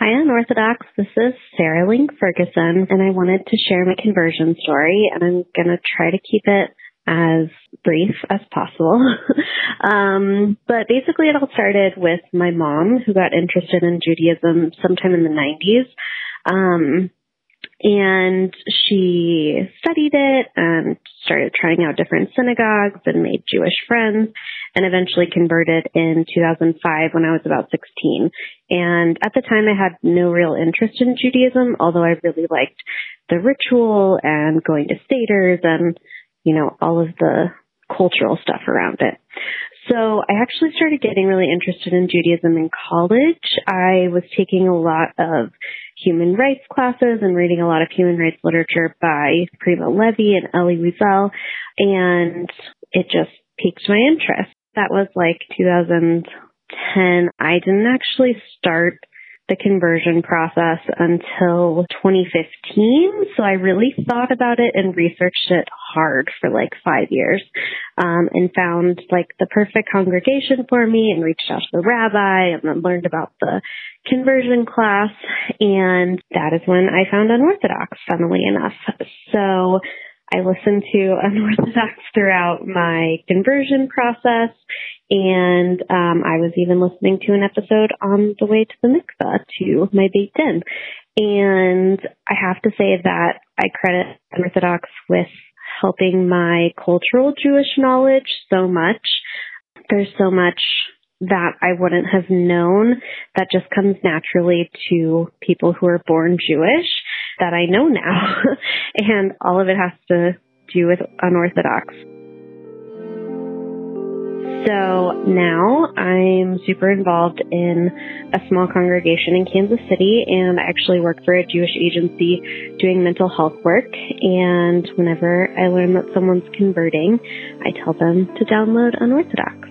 Hi, Unorthodox. This is Sarah Link Ferguson, and I wanted to share my conversion story, and I'm going to try to keep it as brief as possible. But basically it all started with my mom, who got interested in Judaism sometime in the 90s. And she studied it and started trying out different synagogues and made Jewish friends, and eventually converted in 2005 when I was about 16. And at the time I had no real interest in Judaism, although I really liked the ritual and going to Seders and, you know, all of the cultural stuff around it. So I actually started getting really interested in Judaism in college. I was taking a lot of human rights classes and reading a lot of human rights literature by Primo Levi and Elie Wiesel, and it just piqued my interest. That was like 2010. I didn't actually start the conversion process until 2015, so I really thought about it and researched it hard for like 5 years, and found like the perfect congregation for me and reached out to the rabbi and then learned about the conversion class, and that is when I found Unorthodox, funnily enough. So I listened to Unorthodox throughout my conversion process, and I was even listening to an episode on the way to the mikveh to my Beit Din. And I have to say that I credit Unorthodox with helping my cultural Jewish knowledge so much. There's so much that I wouldn't have known that just comes naturally to people who are born Jewish that I know now. And all of it has to do with Unorthodox. So now I'm super involved in a small congregation in Kansas City, and I actually work for a Jewish agency doing mental health work. And whenever I learn that someone's converting, I tell them to download Unorthodox.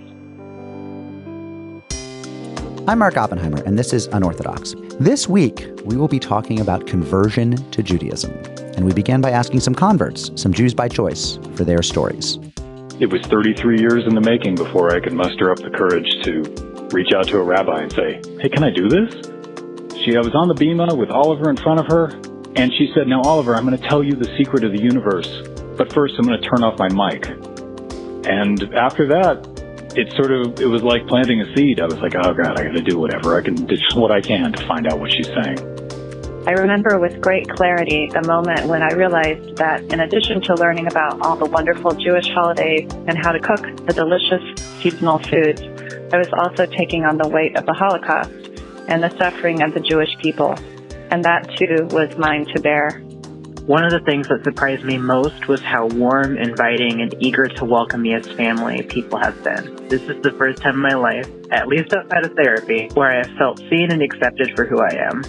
I'm Mark Oppenheimer, and this is Unorthodox. This week, we will be talking about conversion to Judaism. And we began by asking some converts, some Jews by choice, for their stories. It was 33 years in the making before I could muster up the courage to reach out to a rabbi and say, hey, can I do this? I was on the bima with Oliver in front of her, and she said, now, Oliver, I'm going to tell you the secret of the universe, but first I'm going to turn off my mic. And after that, it was like planting a seed. I was like, oh God, I got to do whatever. I can do what I can to find out what she's saying. I remember with great clarity the moment when I realized that in addition to learning about all the wonderful Jewish holidays and how to cook the delicious seasonal foods, I was also taking on the weight of the Holocaust and the suffering of the Jewish people. And that too was mine to bear. One of the things that surprised me most was how warm, inviting, and eager to welcome me as family people have been. This is the first time in my life, at least outside of therapy, where I have felt seen and accepted for who I am.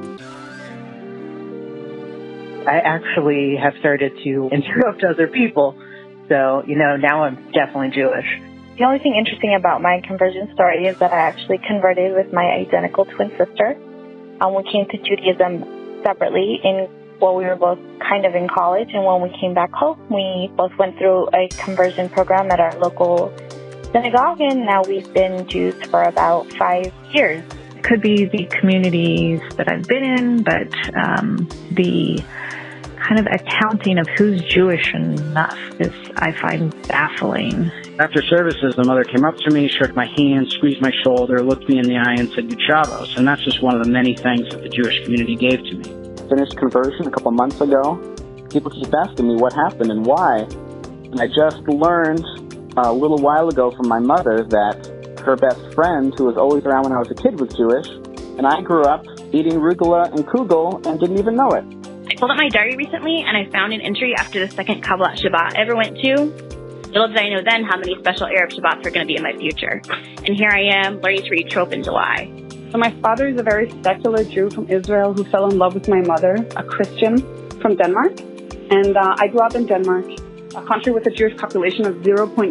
I actually have started to interrupt other people, so, now I'm definitely Jewish. The only thing interesting about my conversion story is that I actually converted with my identical twin sister. We came to Judaism separately while we were both kind of in college, and when we came back home, we both went through a conversion program at our local synagogue, and now we've been Jews for about 5 years. It could be the communities that I've been in, but the kind of accounting of who's Jewish enough is, I find, baffling. After services, the mother came up to me, shook my hand, squeezed my shoulder, looked me in the eye, and said, Good Shabbos. And that's just one of the many things that the Jewish community gave to me. Finished conversion a couple months ago. People keep asking me what happened and why. And I just learned a little while ago from my mother that her best friend, who was always around when I was a kid, was Jewish. And I grew up eating arugula and kugel and didn't even know it. I pulled up my diary recently, and I found an entry after the second Kabbalat Shabbat I ever went to. Little did I know then how many special Arab Shabbats were going to be in my future. And here I am, learning to read Trope in July. So my father is a very secular Jew from Israel who fell in love with my mother, a Christian from Denmark. And I grew up in Denmark, a country with a Jewish population of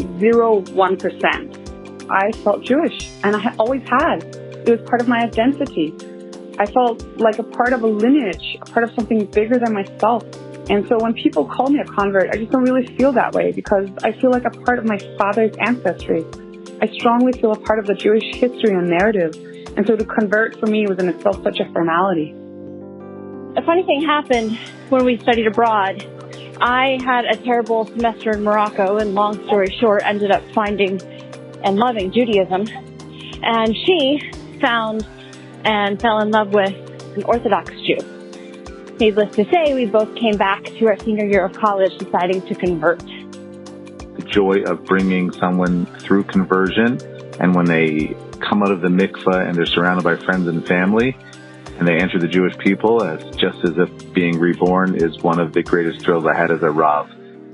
0.01%. I felt Jewish, and I always had. It was part of my identity. I felt like a part of a lineage, a part of something bigger than myself. And so when people call me a convert, I just don't really feel that way because I feel like a part of my father's ancestry. I strongly feel a part of the Jewish history and narrative. And so to convert for me was in itself such a formality. A funny thing happened when we studied abroad. I had a terrible semester in Morocco, and long story short, ended up finding and loving Judaism. And she found and fell in love with an Orthodox Jew. Needless to say, we both came back to our senior year of college deciding to convert. The joy of bringing someone through conversion, and when they come out of the mikveh and they're surrounded by friends and family, and they enter the Jewish people as just as if being reborn, is one of the greatest thrills I had as a Rav.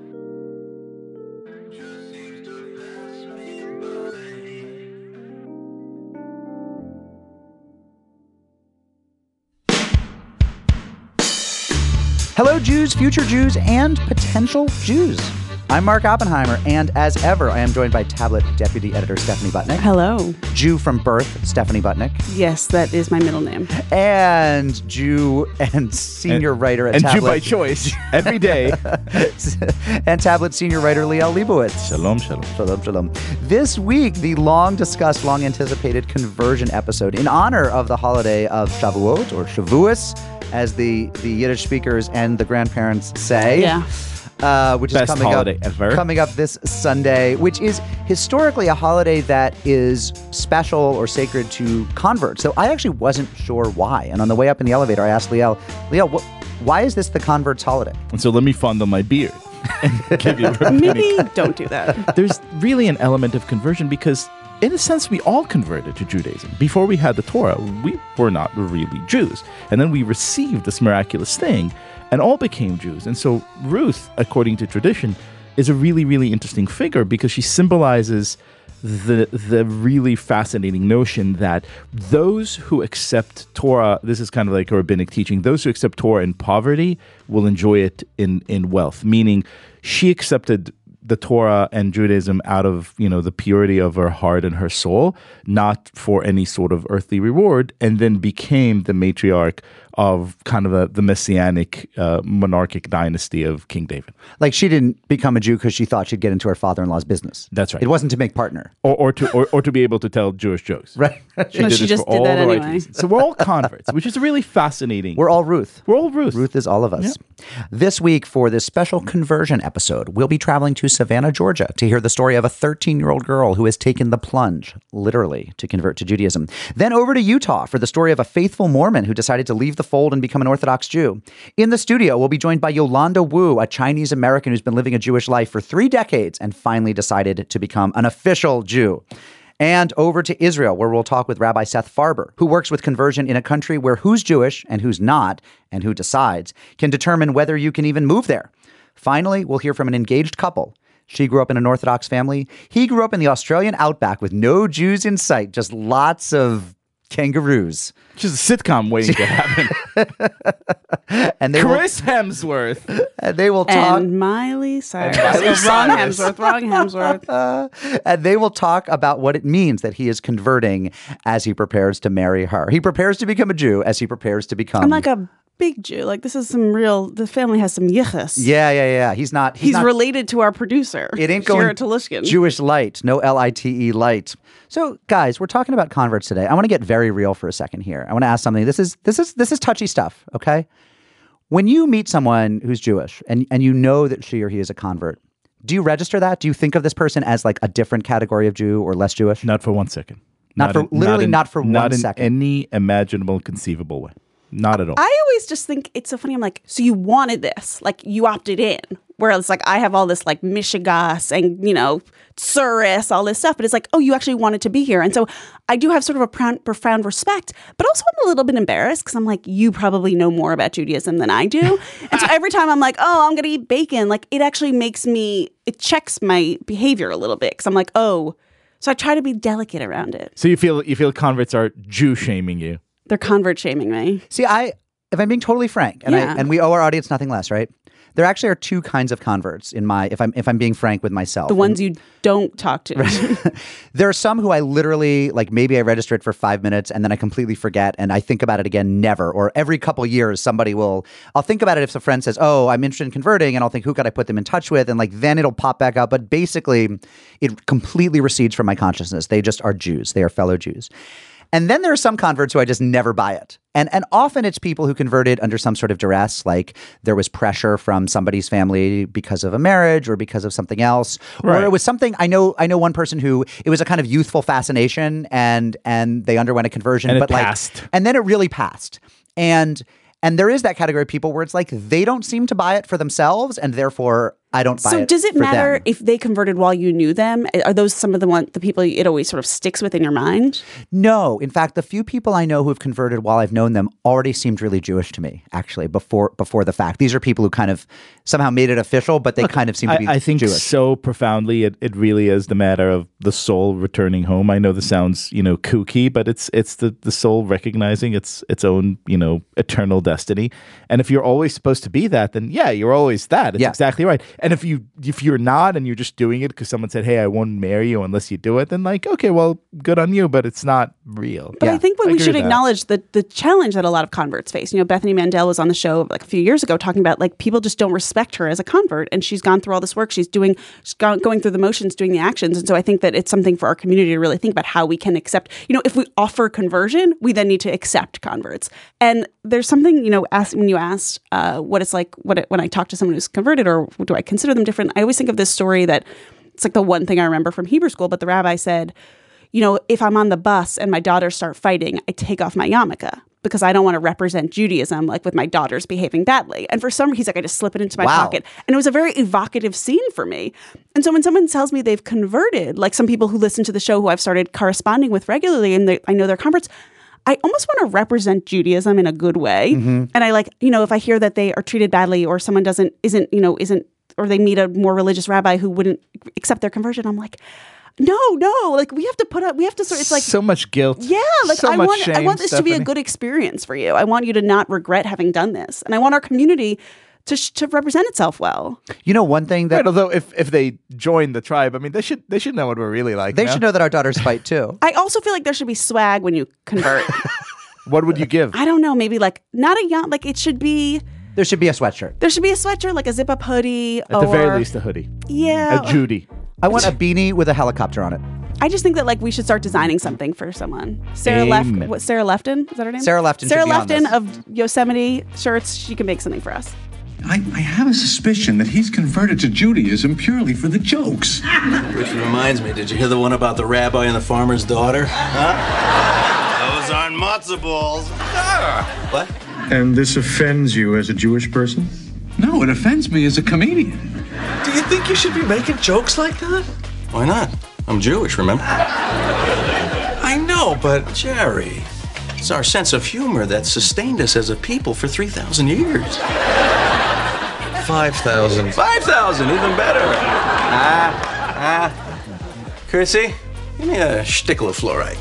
Hello, Jews, future Jews, and potential Jews. I'm Mark Oppenheimer, and as ever, I am joined by Tablet Deputy Editor Stephanie Butnick. Hello. Jew from birth, Stephanie Butnick. Yes, that is my middle name. And Jew and senior writer at Tablet. And Jew by choice, every day. And Tablet senior writer Liel Leibowitz. Shalom, shalom. Shalom, shalom. This week, the long-discussed, long-anticipated conversion episode in honor of the holiday of Shavuot, or Shavuos, as the Yiddish speakers and the grandparents say. Yeah. Which Best is coming up this Sunday, which is historically a holiday that is special or sacred to converts. So I actually wasn't sure why. And on the way up in the elevator, I asked Liel, why is this the converts' holiday? And so let me fondle my beard. Maybe don't do that. There's really an element of conversion because, in a sense, we all converted to Judaism. Before we had the Torah, we were not really Jews. And then we received this miraculous thing and all became Jews. And so Ruth, according to tradition, is a really, really interesting figure because she symbolizes the really fascinating notion that those who accept Torah, this is kind of like a rabbinic teaching, those who accept Torah in poverty will enjoy it in wealth, meaning she accepted the Torah and Judaism out of, the purity of her heart and her soul, not for any sort of earthly reward, and then became the matriarch of kind of the messianic monarchic dynasty of King David. Like she didn't become a Jew because she thought she'd get into her father-in-law's business. That's right. It wasn't to make partner. Or to be able to tell Jewish jokes. Right. She just did that anyway. Right reasons. So we're all converts, which is really fascinating. We're all Ruth. We're all Ruth. Ruth is all of us. Yeah. This week, for this special conversion episode, we'll be traveling to Savannah, Georgia, to hear the story of a 13-year-old girl who has taken the plunge, literally, to convert to Judaism. Then over to Utah for the story of a faithful Mormon who decided to leave the fold and become an Orthodox Jew. In the studio, we'll be joined by Yolanda Wu, a Chinese-American who's been living a Jewish life for 3 decades and finally decided to become an official Jew. And over to Israel, where we'll talk with Rabbi Seth Farber, who works with conversion in a country where who's Jewish and who's not, and who decides, can determine whether you can even move there. Finally, we'll hear from an engaged couple. She grew up in an Orthodox family. He grew up in the Australian outback with no Jews in sight, just lots of kangaroos. Just a sitcom waiting to happen. And Chris Hemsworth. And they will talk. And Miley Cyrus. Wrong Hemsworth. And they will talk about what it means that he is converting as he prepares to marry her. He prepares to become a Jew as he prepares to become. I'm like a big Jew. Like this is the family has some yichus. Yeah. He's not related to our producer. It ain't going Jewish light. No L-I-T-E light. So guys, we're talking about converts today. I want to get very real for a second here. I want to ask something. This is touchy stuff, okay? When you meet someone who's Jewish and you know that she or he is a convert, do you register that? Do you think of this person as like a different category of Jew or less Jewish? Not for 1 second. Not for 1 second. Not in any imaginable, conceivable way. Not at all. I always just think it's so funny. I'm like, so you wanted this, like you opted in. Whereas like I have all this like Mishigas and, Tsuris, all this stuff. But it's like, oh, you actually wanted to be here. And so I do have sort of a profound respect. But also I'm a little bit embarrassed because I'm like, you probably know more about Judaism than I do. And so every time I'm like, oh, I'm going to eat bacon. Like it actually it checks my behavior a little bit. Because I'm like, oh. So I try to be delicate around it. So you feel converts are Jew shaming you? They're convert shaming me. See, if I'm being totally frank, and we owe our audience nothing less, right? There actually are 2 kinds of converts if I'm being frank with myself. The ones you don't talk to. Right. There are some who I literally, like maybe I register it for 5 minutes and then I completely forget and I think about it again never. Or every couple years I'll think about it if a friend says, oh, I'm interested in converting, and I'll think, who could I put them in touch with? And like then it'll pop back up. But basically it completely recedes from my consciousness. They just are Jews. They are fellow Jews. And then there are some converts who I just never buy it. And often it's people who converted under some sort of duress, like there was pressure from somebody's family because of a marriage or because of something else. Right. Or it was something, I know one person who, it was a kind of youthful fascination and they underwent a conversion. And but it passed. And then it really passed. And there is that category of people where it's like they don't seem to buy it for themselves, and therefore I don't buy it. So does it for matter them. if they converted while you knew them? Are those some of the people it always sort of sticks with in your mind? No. In fact, the few people I know who have converted while I've known them already seemed really Jewish to me, actually, before the fact. These are people who kind of somehow made it official, but they kind of seem to be I think Jewish. So profoundly, it really is the matter of the soul returning home. I know this sounds, kooky, but it's the soul recognizing its own, eternal destiny. And if you're always supposed to be that, then yeah, you're always that. It's exactly right. And if you're not and you're just doing it because someone said, hey, I won't marry you unless you do it, then like, okay, well, good on you, but it's not real. But I think we should acknowledge the challenge that a lot of converts face. Bethany Mandel was on the show like a few years ago talking about like people just don't respect her as a convert, and she's gone through all this work. She's going through the motions, doing the actions. And so I think that it's something for our community to really think about how we can accept, if we offer conversion, we then need to accept converts. And there's something, when you asked what it's like when I talk to someone who's converted or do I consider them different, I always think of this story that it's like the one thing I remember from Hebrew school, but the rabbi said, if I'm on the bus and my daughters start fighting, I take off my yarmulke because I don't want to represent Judaism like with my daughters behaving badly. And for some reason, he's like, I just slip it into my pocket. And it was a very evocative scene for me. And so when someone tells me they've converted, like some people who listen to the show who I've started corresponding with regularly and I know they're converts, I almost want to represent Judaism in a good way. Mm-hmm. And I like, if I hear that they are treated badly or someone isn't, or they meet a more religious rabbi who wouldn't accept their conversion, I'm like, no, like we have to sort. It's like so much guilt. Yeah, like so I much want shame, this Stephanie. to be a good experience for you. I want you to not regret having done this, and I want our community to represent itself well. One thing that although if they join the tribe, I mean, they should know what we're really like. They should know that our daughters fight too. I also feel like there should be swag when you convert. What would you give? I don't know. Maybe like not a yacht. Like it should be. There should be a sweatshirt. There should be a sweatshirt, like a zip-up hoodie. At the very least, a hoodie. Yeah. A Judy. I want a beanie with a helicopter on it. I just think that like we should start designing something for someone. Sarah Lefton? Is that her name? Sarah Lefton. Sarah Lefton of Yosemite shirts. She can make something for us. I have a suspicion that he's converted to Judaism purely for the jokes. Which reminds me, did you hear the one about the rabbi and the farmer's daughter? Huh? Those aren't matzo balls. What? And this offends you as a Jewish person? No, it offends me as a comedian. Do you think you should be making jokes like that? Why not? I'm Jewish, remember? I know, but Jerry, it's our sense of humor that sustained us as a people for 3,000 years. 5,000. 5,000, even better. Chrissy, give me a shtickle of fluorite.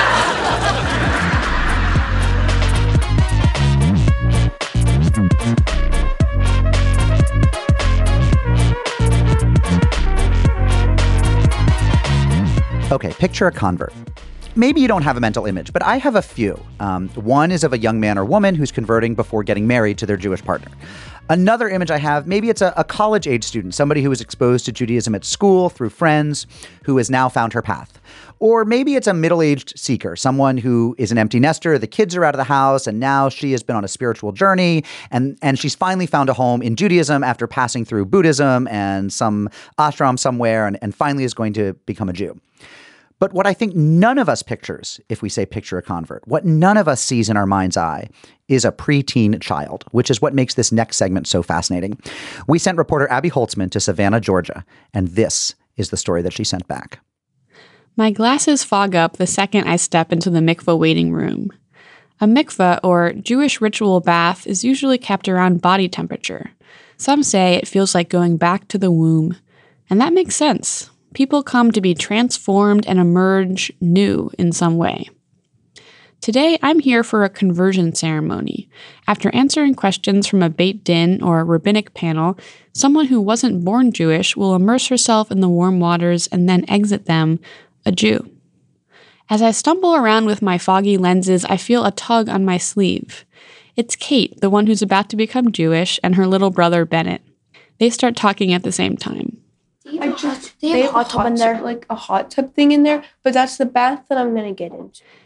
Okay, picture a convert. Maybe you don't have a mental image, but I have a few. One is of a young man or woman who's converting before getting married to their Jewish partner. Another image I have, maybe it's a college-age student, somebody who was exposed to Judaism at school through friends, who has now found her path. Or maybe it's a middle-aged seeker, someone who is an empty nester, the kids are out of the house, and now she has been on a spiritual journey, and she's finally found a home in Judaism after passing through Buddhism and some ashram somewhere, and finally is going to become a Jew. But what I think none of us pictures, if we say picture a convert, what none of us sees in our mind's eye is a preteen child, which is what makes this next segment so fascinating. We sent reporter Abby Holtzman to Savannah, Georgia, and this is the story that she sent back. My glasses fog up the second I step into the mikveh waiting room. A mikveh, or Jewish ritual bath, is usually kept around body temperature. Some say it feels like going back to the womb. And that makes sense. People come to be transformed and emerge new in some way. Today, I'm here for a conversion ceremony. After answering questions from a Beit Din or rabbinic panel, someone who wasn't born Jewish will immerse herself in the warm waters and then exit them a Jew. As I stumble around with my foggy lenses, I feel a tug on my sleeve. It's Kate, the one who's about to become Jewish, and her little brother, Bennett. They start talking at the same time. They have a hot tub in there, like a hot tub thing in there, but that's the bath that I'm going to get into.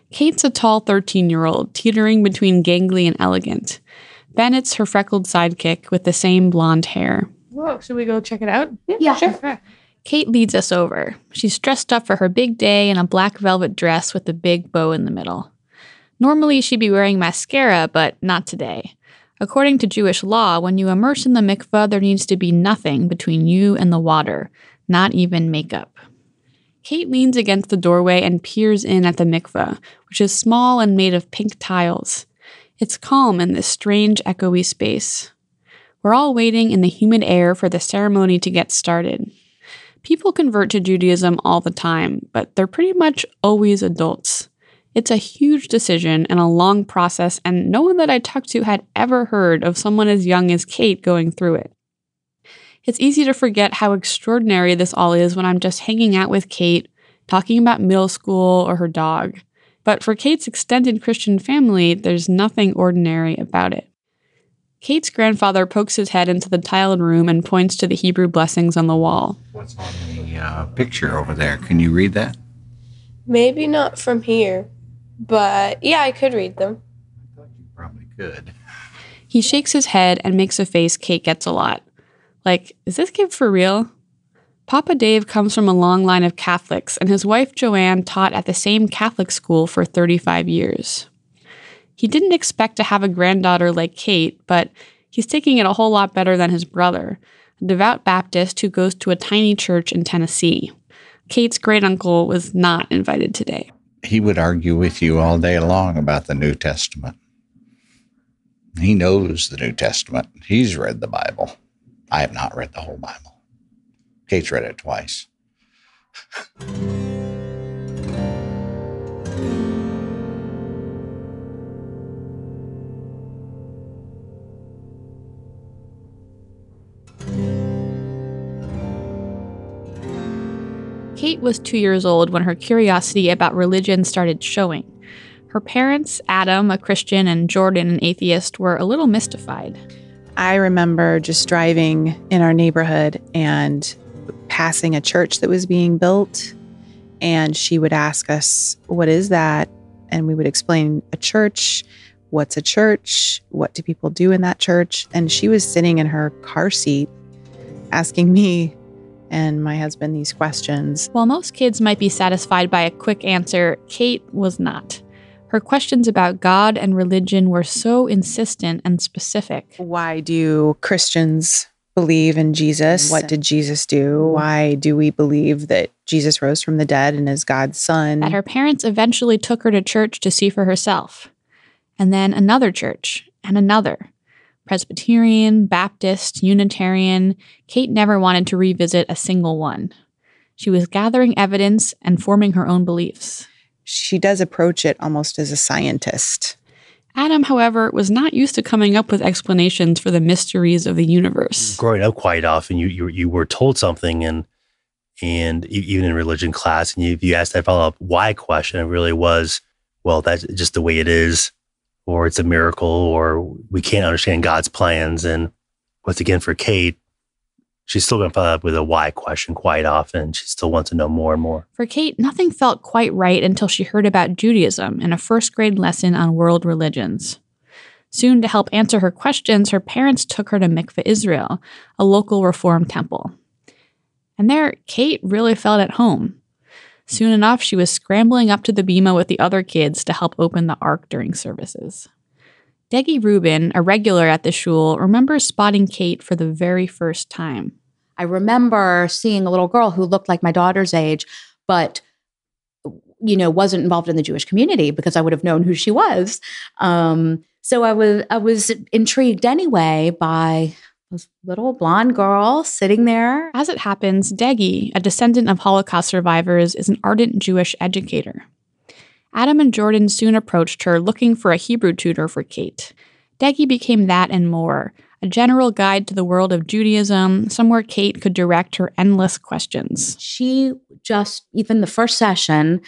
Kate's a tall 13-year-old, teetering between gangly and elegant. Bennett's her freckled sidekick with the same blonde hair. Whoa, should we go check it out? Yeah, sure. Okay. Kate leads us over. She's dressed up for her big day in a black velvet dress with a big bow in the middle. Normally, she'd be wearing mascara, but not today. According to Jewish law, when you immerse in the mikveh, there needs to be nothing between you and the water, not even makeup. Kate leans against the doorway and peers in at the mikveh, which is small and made of pink tiles. It's calm in this strange, echoey space. We're all waiting in the humid air for the ceremony to get started. People convert to Judaism all the time, but they're pretty much always adults. It's a huge decision and a long process, and no one that I talked to had ever heard of someone as young as Kate going through it. It's easy to forget how extraordinary this all is when I'm just hanging out with Kate, talking about middle school or her dog. But for Kate's extended Christian family, there's nothing ordinary about it. Kate's grandfather pokes his head into the tiled room and points to the Hebrew blessings on the wall. What's on the picture over there? Can you read that? Maybe not from here, but yeah, I could read them. Probably could. He shakes his head and makes a face Kate gets a lot. Like, is this kid for real? Papa Dave comes from a long line of Catholics, and his wife Joanne taught at the same Catholic school for 35 years. He didn't expect to have a granddaughter like Kate, but he's taking it a whole lot better than his brother, a devout Baptist who goes to a tiny church in Tennessee. Kate's great-uncle was not invited today. He would argue with you all day long about the New Testament. He knows the New Testament. He's read the Bible. I have not read the whole Bible. Kate's read it twice. Kate was 2 years old when her curiosity about religion started showing. Her parents, Adam, a Christian, and Jordan, an atheist, were a little mystified. I remember just driving in our neighborhood and passing a church that was being built, and she would ask us, "What is that?" And we would explain a church. What's a church? What do people do in that church? And she was sitting in her car seat asking me and my husband these questions. While most kids might be satisfied by a quick answer, Kate was not. Her questions about God and religion were so insistent and specific. Why do Christians believe in Jesus? What did Jesus do? Why do we believe that Jesus rose from the dead and is God's son? That her parents eventually took her to church to see for herself. And then another church, and another. Presbyterian, Baptist, Unitarian. Kate never wanted to revisit a single one. She was gathering evidence and forming her own beliefs. She does approach it almost as a scientist. Adam, however, was not used to coming up with explanations for the mysteries of the universe. Growing up quite often, you were told something, and even in religion class, and if you asked that follow-up why question, it really was, well, that's just the way it is, or it's a miracle, or we can't understand God's plans. And once again, for Kate, she's still going to follow up with a why question quite often. She still wants to know more and more. For Kate, nothing felt quite right until she heard about Judaism in a first-grade lesson on world religions. Soon, to help answer her questions, her parents took her to Mikveh Israel, a local Reform temple. And there, Kate really felt at home. Soon enough, she was scrambling up to the bima with the other kids to help open the ark during services. Deggy Rubin, a regular at the shul, remembers spotting Kate for the very first time. I remember seeing a little girl who looked like my daughter's age, but, wasn't involved in the Jewish community because I would have known who she was. So I was intrigued anyway by this little blonde girl sitting there. As it happens, Deggy, a descendant of Holocaust survivors, is an ardent Jewish educator. Adam and Jordan soon approached her looking for a Hebrew tutor for Kate. Deggy became that and more, a general guide to the world of Judaism, somewhere Kate could direct her endless questions. She just, even the first session,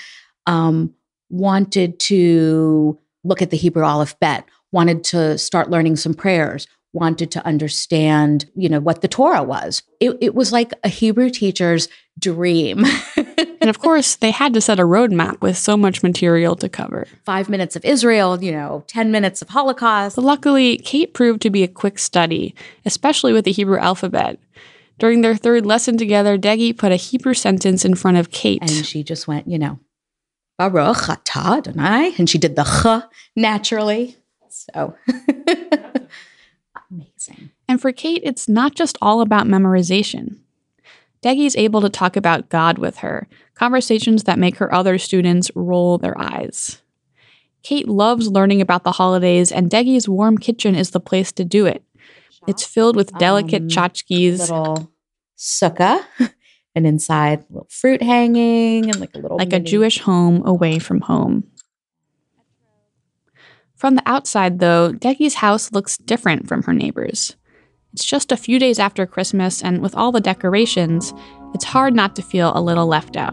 wanted to look at the Hebrew Aleph Bet, wanted to start learning some prayers, wanted to understand, what the Torah was. It was like a Hebrew teacher's dream. And of course, they had to set a roadmap with so much material to cover. 5 minutes of Israel, 10 minutes of Holocaust. But luckily, Kate proved to be a quick study, especially with the Hebrew alphabet. During their third lesson together, Deggy put a Hebrew sentence in front of Kate. And she just went, Baruch atah Adonai. And she did the ch naturally. So amazing. And for Kate, it's not just all about memorization. Deggy's able to talk about God with her, conversations that make her other students roll their eyes. Kate loves learning about the holidays, and Deggy's warm kitchen is the place to do it. It's filled with delicate tchotchkes. Little sukkah, and inside a little fruit hanging, and like a Jewish home away from home. From the outside, though, Deggy's house looks different from her neighbors'. It's just a few days after Christmas, and with all the decorations, it's hard not to feel a little left out.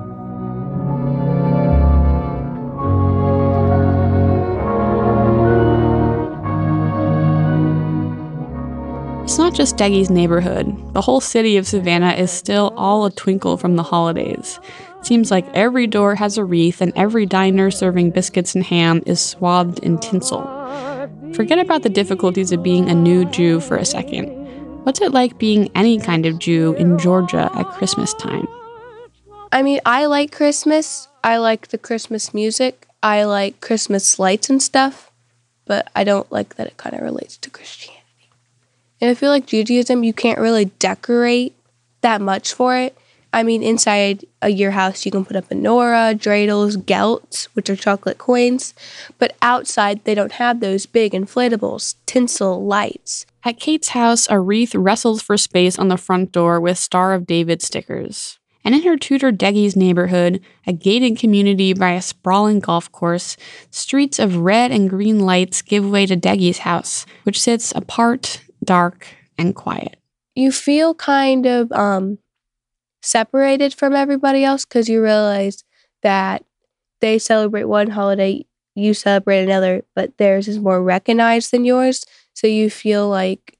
It's not just Deggy's neighborhood. The whole city of Savannah is still all a twinkle from the holidays. It seems like every door has a wreath, and every diner serving biscuits and ham is swathed in tinsel. Forget about the difficulties of being a new Jew for a second. What's it like being any kind of Jew in Georgia at Christmas time? I mean, I like Christmas. I like the Christmas music. I like Christmas lights and stuff. But I don't like that it kind of relates to Christianity. And I feel like Judaism, you can't really decorate that much for it. I mean, inside your house, you can put up menorah, dreidels, gelts, which are chocolate coins. But outside, they don't have those big inflatables, tinsel lights. At Kate's house, a wreath wrestles for space on the front door with Star of David stickers. And in her tutor Deggy's neighborhood, a gated community by a sprawling golf course, streets of red and green lights give way to Deggy's house, which sits apart, dark, and quiet. You feel kind of separated from everybody else because you realize that they celebrate one holiday, you celebrate another, but theirs is more recognized than yours. So you feel like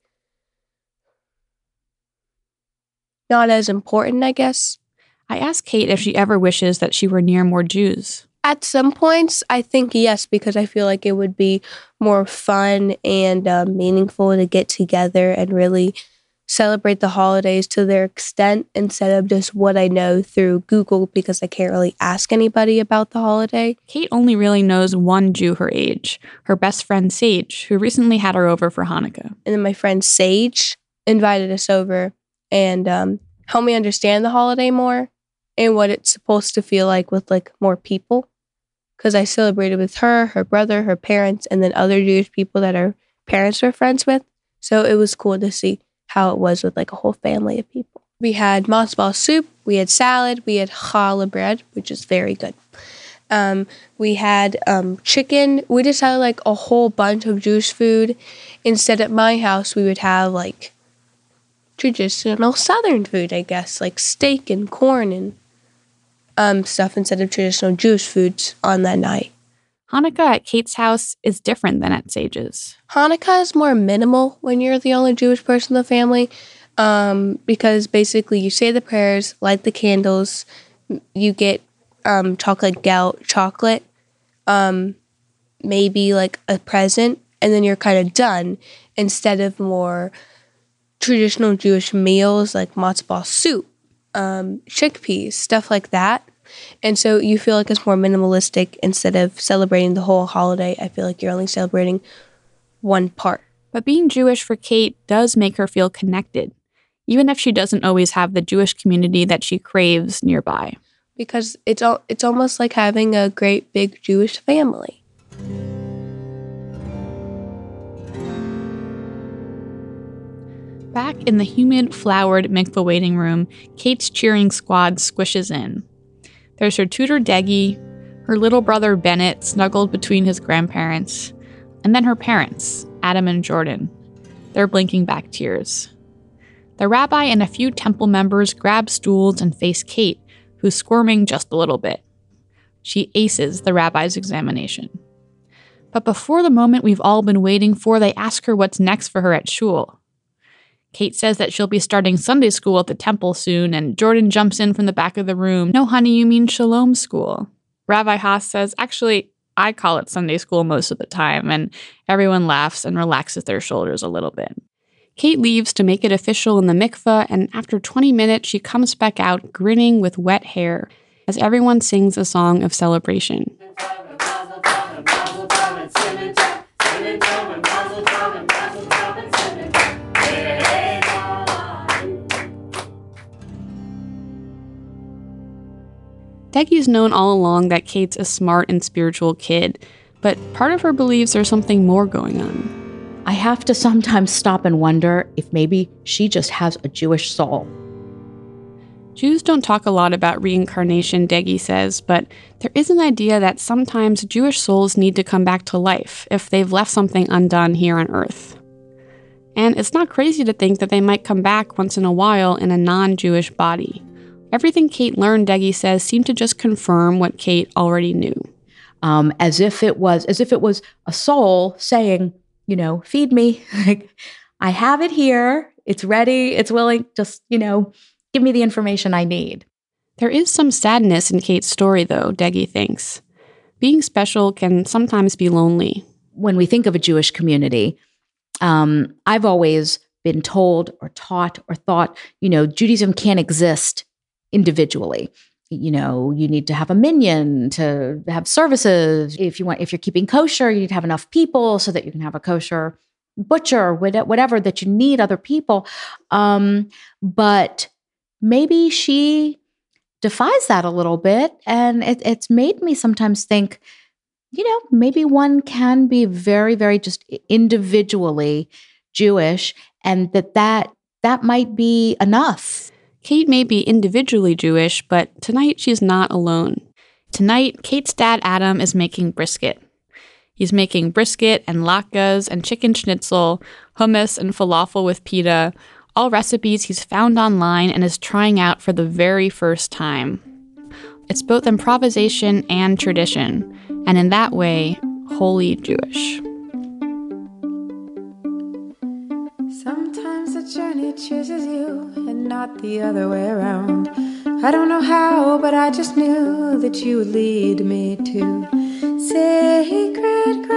not as important, I guess. I asked Kate if she ever wishes that she were near more Jews. At some points, I think yes, because I feel like it would be more fun and meaningful to get together and really celebrate the holidays to their extent instead of just what I know through Google because I can't really ask anybody about the holiday. Kate only really knows one Jew her age, her best friend Sage, who recently had her over for Hanukkah. And then my friend Sage invited us over and helped me understand the holiday more and what it's supposed to feel like with more people. Because I celebrated with her, her brother, her parents, and then other Jewish people that our parents were friends with. So it was cool to see how it was with a whole family of people. We had matzo ball soup, we had salad, we had challah bread, which is very good. We had chicken. We just had a whole bunch of Jewish food. Instead at my house, we would have traditional Southern food, I guess, like steak and corn and stuff instead of traditional Jewish foods on that night. Hanukkah at Kate's house is different than at Sage's. Hanukkah is more minimal when you're the only Jewish person in the family because basically you say the prayers, light the candles, you get chocolate gelt chocolate, maybe a present, and then you're kind of done instead of more traditional Jewish meals like matzo ball soup, chickpeas, stuff like that. And so you feel like it's more minimalistic instead of celebrating the whole holiday. I feel like you're only celebrating one part. But being Jewish for Kate does make her feel connected, even if she doesn't always have the Jewish community that she craves nearby. Because it's almost like having a great big Jewish family. Back in the humid, flowered mikveh waiting room, Kate's cheering squad squishes in. There's her tutor Deggy, her little brother Bennett snuggled between his grandparents, and then her parents, Adam and Jordan. They're blinking back tears. The rabbi and a few temple members grab stools and face Kate, who's squirming just a little bit. She aces the rabbi's examination. But before the moment we've all been waiting for, they ask her what's next for her at shul. Kate says that she'll be starting Sunday school at the temple soon, and Jordan jumps in from the back of the room. No, honey, you mean Shalom School. Rabbi Haas says, actually, I call it Sunday school most of the time, and everyone laughs and relaxes their shoulders a little bit. Kate leaves to make it official in the mikveh, and after 20 minutes, she comes back out grinning with wet hair as everyone sings a song of celebration. Deggy's known all along that Kate's a smart and spiritual kid, but part of her believes there's something more going on. I have to sometimes stop and wonder if maybe she just has a Jewish soul. Jews don't talk a lot about reincarnation, Deggy says, but there is an idea that sometimes Jewish souls need to come back to life if they've left something undone here on Earth. And it's not crazy to think that they might come back once in a while in a non-Jewish body. Everything Kate learned, Deggy says, seemed to just confirm what Kate already knew. As if it was a soul saying, feed me. I have it here. It's ready. It's willing. Just, give me the information I need. There is some sadness in Kate's story, though, Deggy thinks. Being special can sometimes be lonely. When we think of a Jewish community, I've always been told or taught or thought, Judaism can't exist individually. You need to have a minyan to have services. If you're keeping kosher, you need to have enough people so that you can have a kosher butcher, whatever, that you need other people. But maybe she defies that a little bit. And it's made me sometimes think, maybe one can be very, very just individually Jewish, and that might be enough. Kate may be individually Jewish, but tonight she's not alone. Tonight, Kate's dad, Adam, is making brisket. He's making brisket and latkes and chicken schnitzel, hummus and falafel with pita, all recipes he's found online and is trying out for the very first time. It's both improvisation and tradition, and in that way, wholly Jewish. Sometimes the journey chooses you and not the other way around. I don't know how, but I just knew that you would lead me to sacred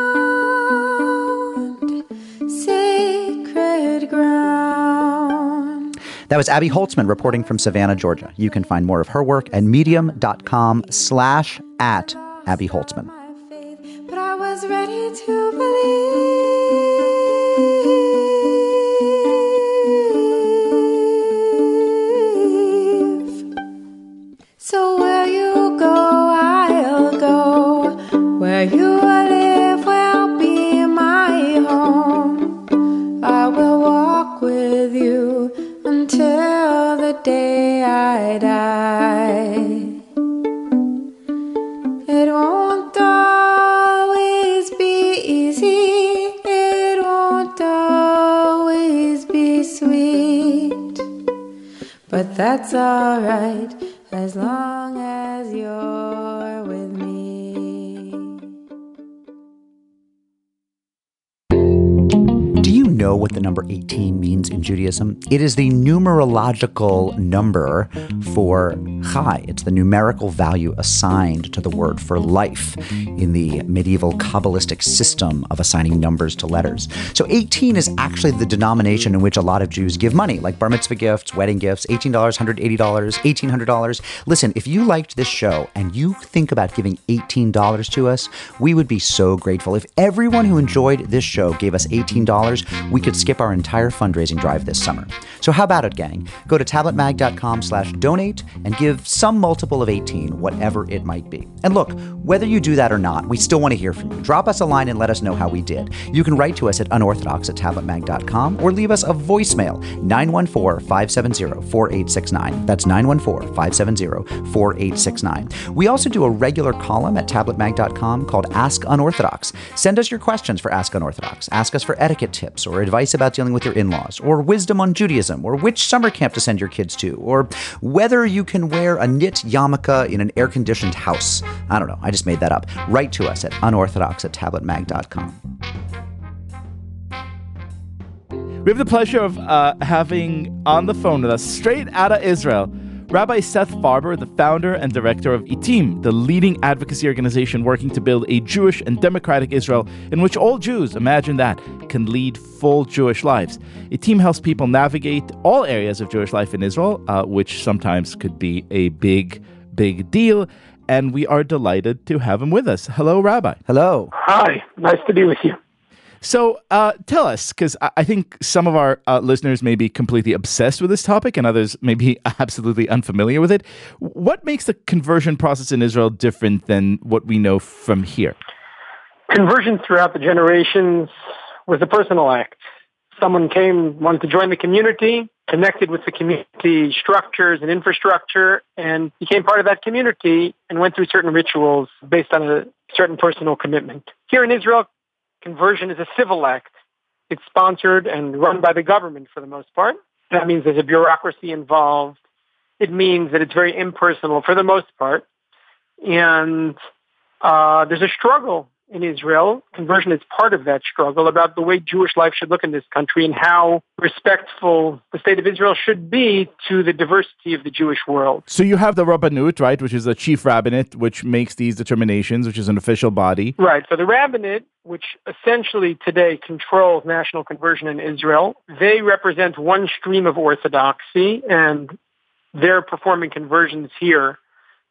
ground, sacred ground. That was Abby Holtzman reporting from Savannah, Georgia. You can find more of her work at medium.com/@Abby Holtzman. But I was ready to believe. So where you go, I'll go. Where you live will be my home. I will walk with you until the day I die. It won't always be easy. It won't always be sweet. But that's all right, as long as you're with me. Do you know what the number 18 means in Judaism? It is the numerological number for Chai. It's the numerical value assigned to the word for life in the medieval Kabbalistic system of assigning numbers to letters. So 18 is actually the denomination in which a lot of Jews give money, like bar mitzvah gifts, wedding gifts, $18, $180, $1,800. Listen, if you liked this show and you think about giving $18 to us, we would be so grateful. If everyone who enjoyed this show gave us $18, we could skip our entire fundraising drive this summer. So how about it, gang? Go to tabletmag.com/donate and give some multiple of 18, whatever it might be. And look, whether you do that or not, we still want to hear from you. Drop us a line and let us know how we did. You can write to us at unorthodox@tabletmag.com or leave us a voicemail, 914-570-4869. That's 914-570-4869. We also do a regular column at tabletmag.com called Ask Unorthodox. Send us your questions for Ask Unorthodox. Ask us for etiquette tips or or advice about dealing with your in-laws, or wisdom on Judaism, or which summer camp to send your kids to, or whether you can wear a knit yarmulke in an air-conditioned house. I don't know. I just made that up. Write to us at unorthodox@tabletmag.com. We have the pleasure of having on the phone with us, straight out of Israel, Rabbi Seth Farber, the founder and director of ITIM, the leading advocacy organization working to build a Jewish and democratic Israel in which all Jews, imagine that, can lead full Jewish lives. ITIM helps people navigate all areas of Jewish life in Israel, which sometimes could be a big, big deal. And we are delighted to have him with us. Hello, Rabbi. Hello. Hi. Nice to be with you. So tell us, because I think some of our listeners may be completely obsessed with this topic and others may be absolutely unfamiliar with it. What makes the conversion process in Israel different than what we know from here? Conversion throughout the generations was a personal act. Someone came, wanted to join the community, connected with the community structures and infrastructure, and became part of that community and went through certain rituals based on a certain personal commitment. Here in Israel, conversion is a civil act. It's sponsored and run by the government for the most part. That means there's a bureaucracy involved. It means that it's very impersonal for the most part. And there's a struggle in Israel. Conversion is part of that struggle about the way Jewish life should look in this country and how respectful the state of Israel should be to the diversity of the Jewish world. So you have the Rabbanut, right, which is a chief rabbinate, which makes these determinations, which is an official body. Right. So the rabbinate, which essentially today controls national conversion in Israel, they represent one stream of orthodoxy, and they're performing conversions here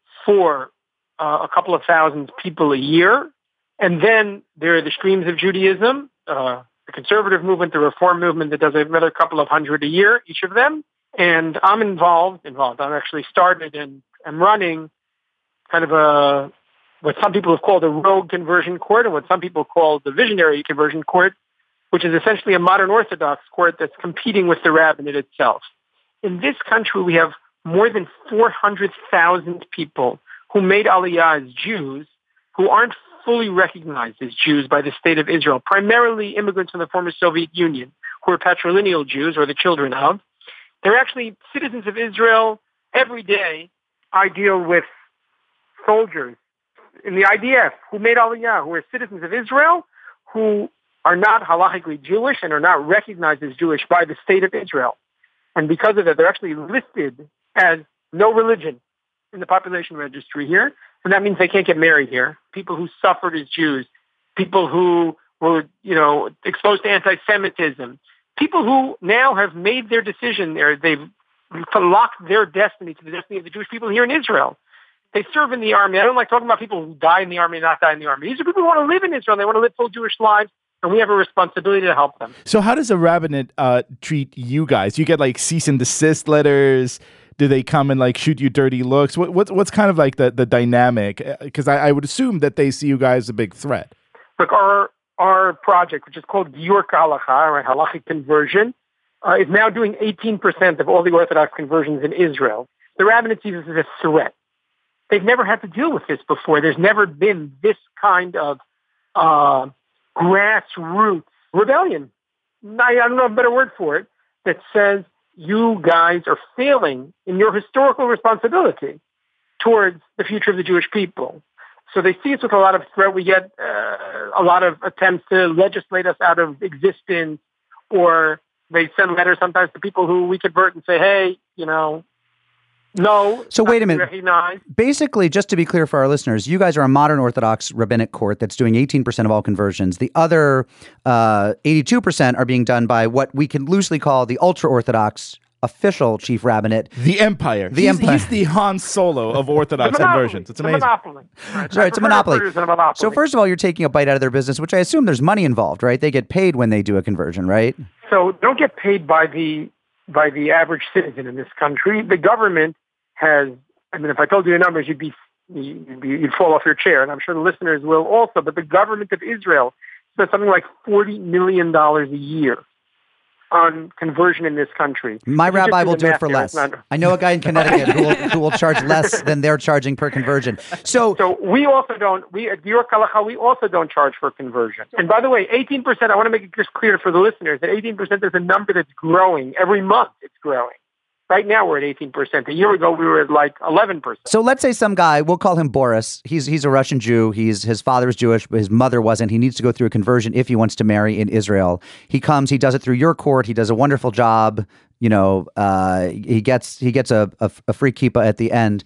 for a couple of thousand people a year. And then there are the streams of Judaism, the conservative movement, the reform movement that does another couple of hundred a year, each of them. And I'm involved. I'm actually started and I'm running kind of what some people have called a rogue conversion court and what some people call the visionary conversion court, which is essentially a modern Orthodox court that's competing with the rabbinate itself. In this country, we have more than 400,000 people who made Aliyah as Jews who aren't fully recognized as Jews by the state of Israel, primarily immigrants from the former Soviet Union who are patrilineal Jews or the children of. They're actually citizens of Israel. Every day I deal with soldiers in the IDF who made Aliyah, who are citizens of Israel, who are not halachically Jewish and are not recognized as Jewish by the state of Israel. And because of that, they're actually listed as no religion in the population registry here. And that means they can't get married here. People who suffered as Jews, people who were, exposed to anti-Semitism, people who now have made their decision there. They've locked their destiny to the destiny of the Jewish people here in Israel. They serve in the army. I don't like talking about people who die in the army and not die in the army. These are people who want to live in Israel. They want to live full Jewish lives, and we have a responsibility to help them. So how does a rabbinate treat you guys? You get like cease and desist letters. Do they come and like shoot you dirty looks? What's kind of like the dynamic? Because I would assume that they see you guys as a big threat. Look, our project, which is called Giur Halacha, or halachic conversion, is now doing 18% of all the Orthodox conversions in Israel. The rabbinate sees this as a threat. They've never had to deal with this before. There's never been this kind of grassroots rebellion. I don't know a better word for it, that says you guys are failing in your historical responsibility towards the future of the Jewish people. So they see us with a lot of threat. We get a lot of attempts to legislate us out of existence, or they send letters sometimes to people who we convert and say, hey, no. So wait a minute. Recognize. Basically, just to be clear for our listeners, you guys are a modern Orthodox rabbinic court that's doing 18% of all conversions. The other 82% are being done by what we can loosely call the ultra-Orthodox official chief rabbinate. The Empire. He's the Han Solo of Orthodox conversions. It's amazing. It's a monopoly. Right, it's a monopoly. So first of all, you're taking a bite out of their business, which I assume there's money involved, right? They get paid when they do a conversion, right? So don't get paid by the average citizen in this country. The government has, if I told you the numbers, you'd fall off your chair, and I'm sure the listeners will also, but the government of Israel spends something like $40 million a year on conversion in this country. My You just rabbi do will the do it math for there. less. It's not- I know a guy in Connecticut who will charge less than they're charging per conversion. So we also don't, we at New York Halacha, we also don't charge for conversion. And by the way, 18%, I want to make it just clear for the listeners that 18% is a number that's growing. Every month it's growing. Right now we're at 18%. A year ago we were at like 11%. So let's say some guy, we'll call him Boris. He's a Russian Jew. His father is Jewish, but his mother wasn't. He needs to go through a conversion if he wants to marry in Israel. He comes, he does it through your court. He does a wonderful job. He gets a free kippah at the end.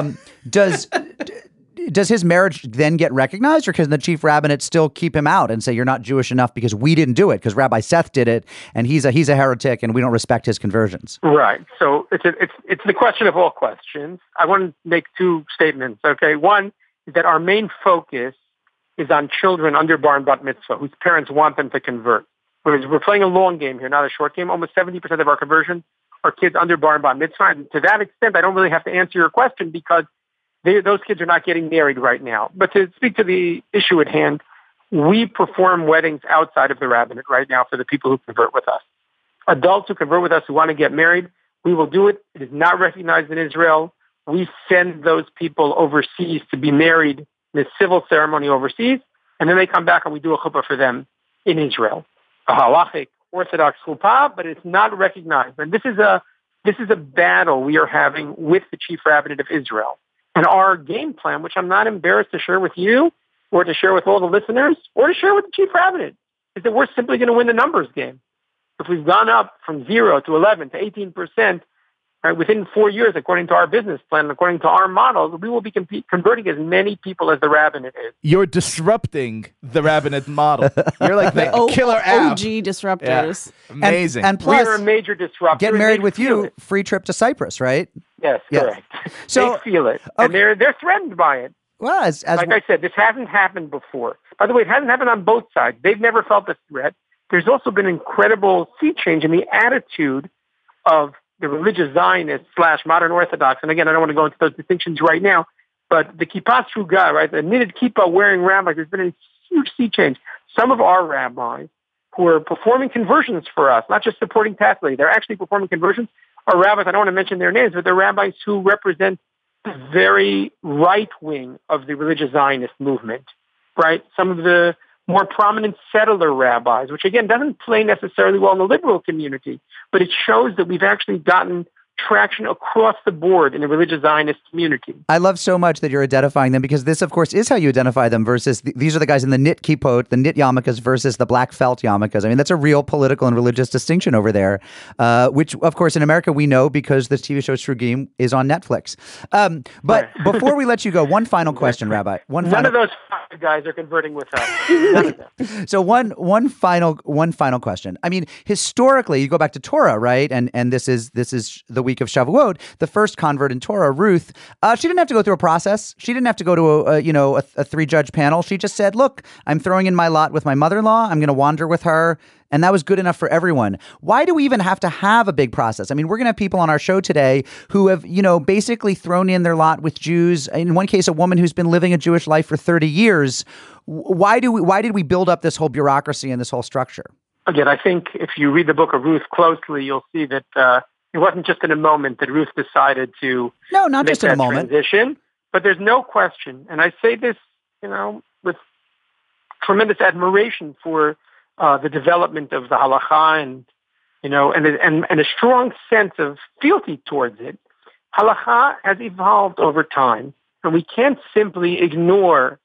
Does his marriage then get recognized, or can the chief rabbinate still keep him out and say you're not Jewish enough because we didn't do it, because Rabbi Seth did it and he's a heretic and we don't respect his conversions? Right. So it's the question of all questions. I want to make two statements. Okay. One is that our main focus is on children under bar and bat mitzvah whose parents want them to convert. We're playing a long game here, not a short game. Almost 70% of our conversions are kids under bar and bat mitzvah. And to that extent, I don't really have to answer your question because those kids are not getting married right now. But to speak to the issue at hand, we perform weddings outside of the rabbinate right now for the people who convert with us. Adults who convert with us who want to get married, we will do it. It is not recognized in Israel. We send those people overseas to be married in a civil ceremony overseas, and then they come back and we do a chuppah for them in Israel. A halachic, Orthodox chuppah, but it's not recognized. And this is a battle we are having with the chief rabbinate of Israel. And our game plan, which I'm not embarrassed to share with you or to share with all the listeners or to share with the chief rabbinate, is that we're simply going to win the numbers game. If we've gone up from 0 to 11 to 18%, right, within 4 years, according to our business plan, according to our model, we will be converting as many people as the rabbinate is. You're disrupting the rabbinate model. You're like the killer app. OG disruptors. Yeah. Amazing. And plus, we are a major disruptor. Get married with you, free trip to Cyprus, right? Yes, Yeah. correct. So- they feel it, and they're threatened by it. Well, as like I said, this hasn't happened before. By the way, it hasn't happened on both sides. They've never felt the threat. There's also been incredible sea change in the attitude of the religious Zionists / modern Orthodox. And again, I don't want to go into those distinctions right now, but the kippah guy, right, the knitted kippah wearing rabbis, there's been a huge sea change. Some of our rabbis who are performing conversions for us, not just supporting tacitly, they're actually performing conversions, are rabbis, I don't want to mention their names, but they're rabbis who represent the very right wing of the religious Zionist movement, right? Some of the more prominent settler rabbis, which again doesn't play necessarily well in the liberal community, but it shows that we've actually gotten traction across the board in the religious Zionist community. I love so much that you're identifying them, because this, of course, is how you identify them versus these are the guys in the knit kippot, the knit yarmulkes versus the black felt yarmulkes. I mean, that's a real political and religious distinction over there, which, of course, in America we know because this TV show Shrugim is on Netflix. But before we let you go, one final question, Rabbi. None of those five guys are converting with us. None of them. So one final question. I mean, historically, you go back to Torah, right? And this is the week of Shavuot. The first convert in Torah, Ruth, she didn't have to go through a process. She didn't have to go to a 3-judge panel. She just said, "Look, I'm throwing in my lot with my mother-in-law. I'm going to wander with her." And that was good enough for everyone. Why do we even have to have a big process? I mean, we're going to have people on our show today who have, basically thrown in their lot with Jews. In one case, a woman who's been living a Jewish life for 30 years. Why did we build up this whole bureaucracy and this whole structure? Again, I think if you read the book of Ruth closely, you'll see that it wasn't just in a moment that Ruth decided to not make just in a that moment. transition. But there's no question, and I say this, with tremendous admiration for the development of the halakha and a strong sense of fealty towards it. Halakha has evolved over time, and we can't simply ignore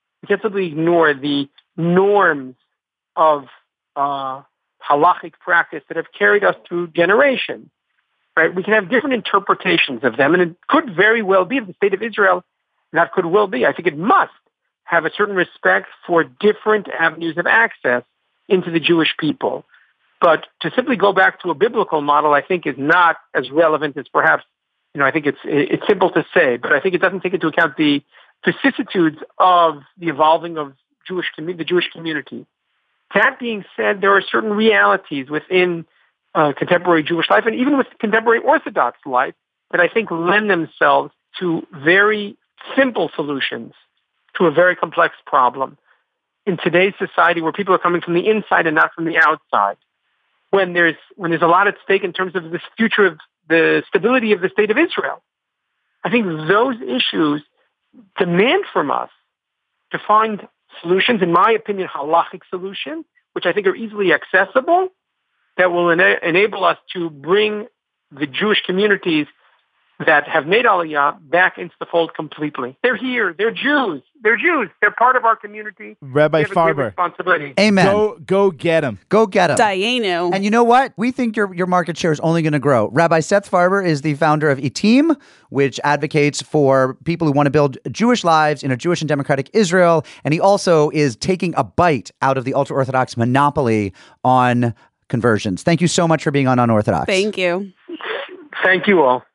the norms of halachic practice that have carried us through generations. Right? We can have different interpretations of them, and it could very well be the state of Israel. That could well be. I think it must have a certain respect for different avenues of access into the Jewish people. But to simply go back to a biblical model, I think, is not as relevant as perhaps, I think it's simple to say, but I think it doesn't take into account the vicissitudes of the evolving of the Jewish community. That being said, there are certain realities within contemporary Jewish life and even with contemporary Orthodox life that I think lend themselves to very simple solutions to a very complex problem. In today's society where people are coming from the inside and not from the outside, when there's a lot at stake in terms of the future of the stability of the state of Israel. I think those issues demand from us to find solutions, in my opinion, halachic solutions, which I think are easily accessible, that will enable us to bring the Jewish communities that have made Aliyah back into the fold completely. They're here. They're Jews. They're Jews. They're part of our community. Rabbi Farber. Responsibility. Amen. Go get them. Go get them. Dayenu. And you know what? We think your market share is only going to grow. Rabbi Seth Farber is the founder of Etim, which advocates for people who want to build Jewish lives in a Jewish and democratic Israel. And he also is taking a bite out of the ultra-Orthodox monopoly on conversions. Thank you so much for being on Unorthodox. Thank you. Thank you all.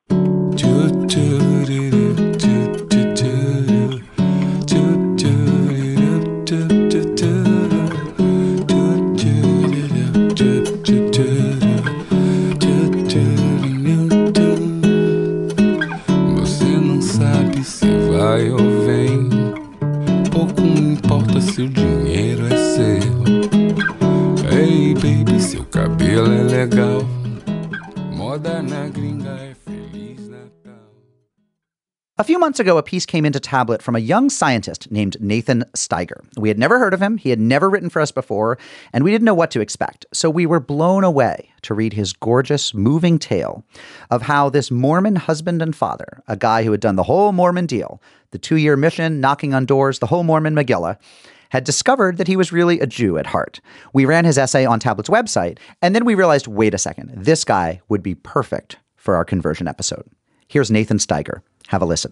Você não sabe se vai ou vem. Pouco importa se o dinheiro é seu. Hey baby, seu cabelo é legal. Moda na gringa é Feliz Natal. A few months ago, a piece came into Tablet from a young scientist named Nathan Steiger. We had never heard of him, he had never written for us before, and we didn't know what to expect. So we were blown away to read his gorgeous, moving tale of how this Mormon husband and father, a guy who had done the whole Mormon deal, the 2-year mission, knocking on doors, the whole Mormon Megillah, had discovered that he was really a Jew at heart. We ran his essay on Tablet's website, and then we realized, wait a second, this guy would be perfect for our conversion episode. Here's Nathan Steiger. Have a listen.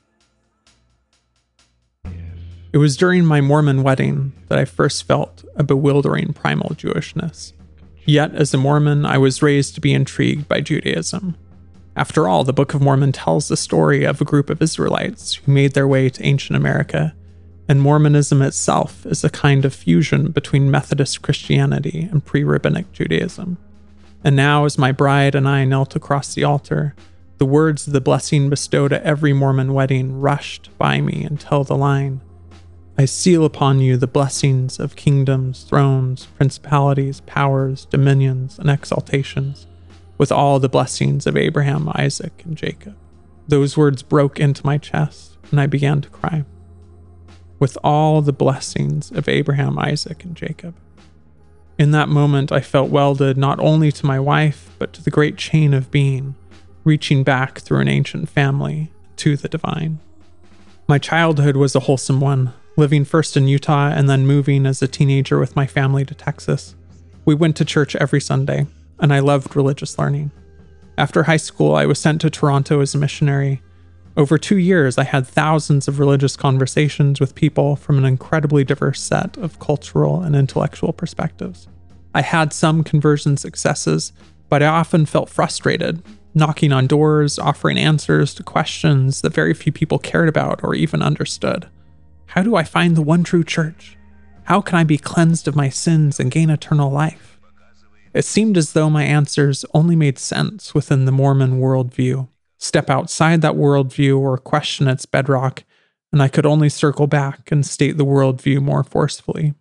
It was during my Mormon wedding that I first felt a bewildering primal Jewishness. Yet, as a Mormon, I was raised to be intrigued by Judaism. After all, the Book of Mormon tells the story of a group of Israelites who made their way to ancient America, and Mormonism itself is a kind of fusion between Methodist Christianity and pre-rabbinic Judaism. And now, as my bride and I knelt across the altar, the words of the blessing bestowed at every Mormon wedding rushed by me until the line, I seal upon you the blessings of kingdoms, thrones, principalities, powers, dominions, and exaltations, with all the blessings of Abraham, Isaac, and Jacob. Those words broke into my chest, and I began to cry. With all the blessings of Abraham, Isaac, and Jacob. In that moment, I felt welded not only to my wife, but to the great chain of being, reaching back through an ancient family to the divine. My childhood was a wholesome one, living first in Utah and then moving as a teenager with my family to Texas. We went to church every Sunday, and I loved religious learning. After high school, I was sent to Toronto as a missionary. Over 2 years, I had thousands of religious conversations with people from an incredibly diverse set of cultural and intellectual perspectives. I had some conversion successes, but I often felt frustrated, knocking on doors, offering answers to questions that very few people cared about or even understood. How do I find the one true church? How can I be cleansed of my sins and gain eternal life? It seemed as though my answers only made sense within the Mormon worldview. Step outside that worldview or question its bedrock, and I could only circle back and state the worldview more forcefully.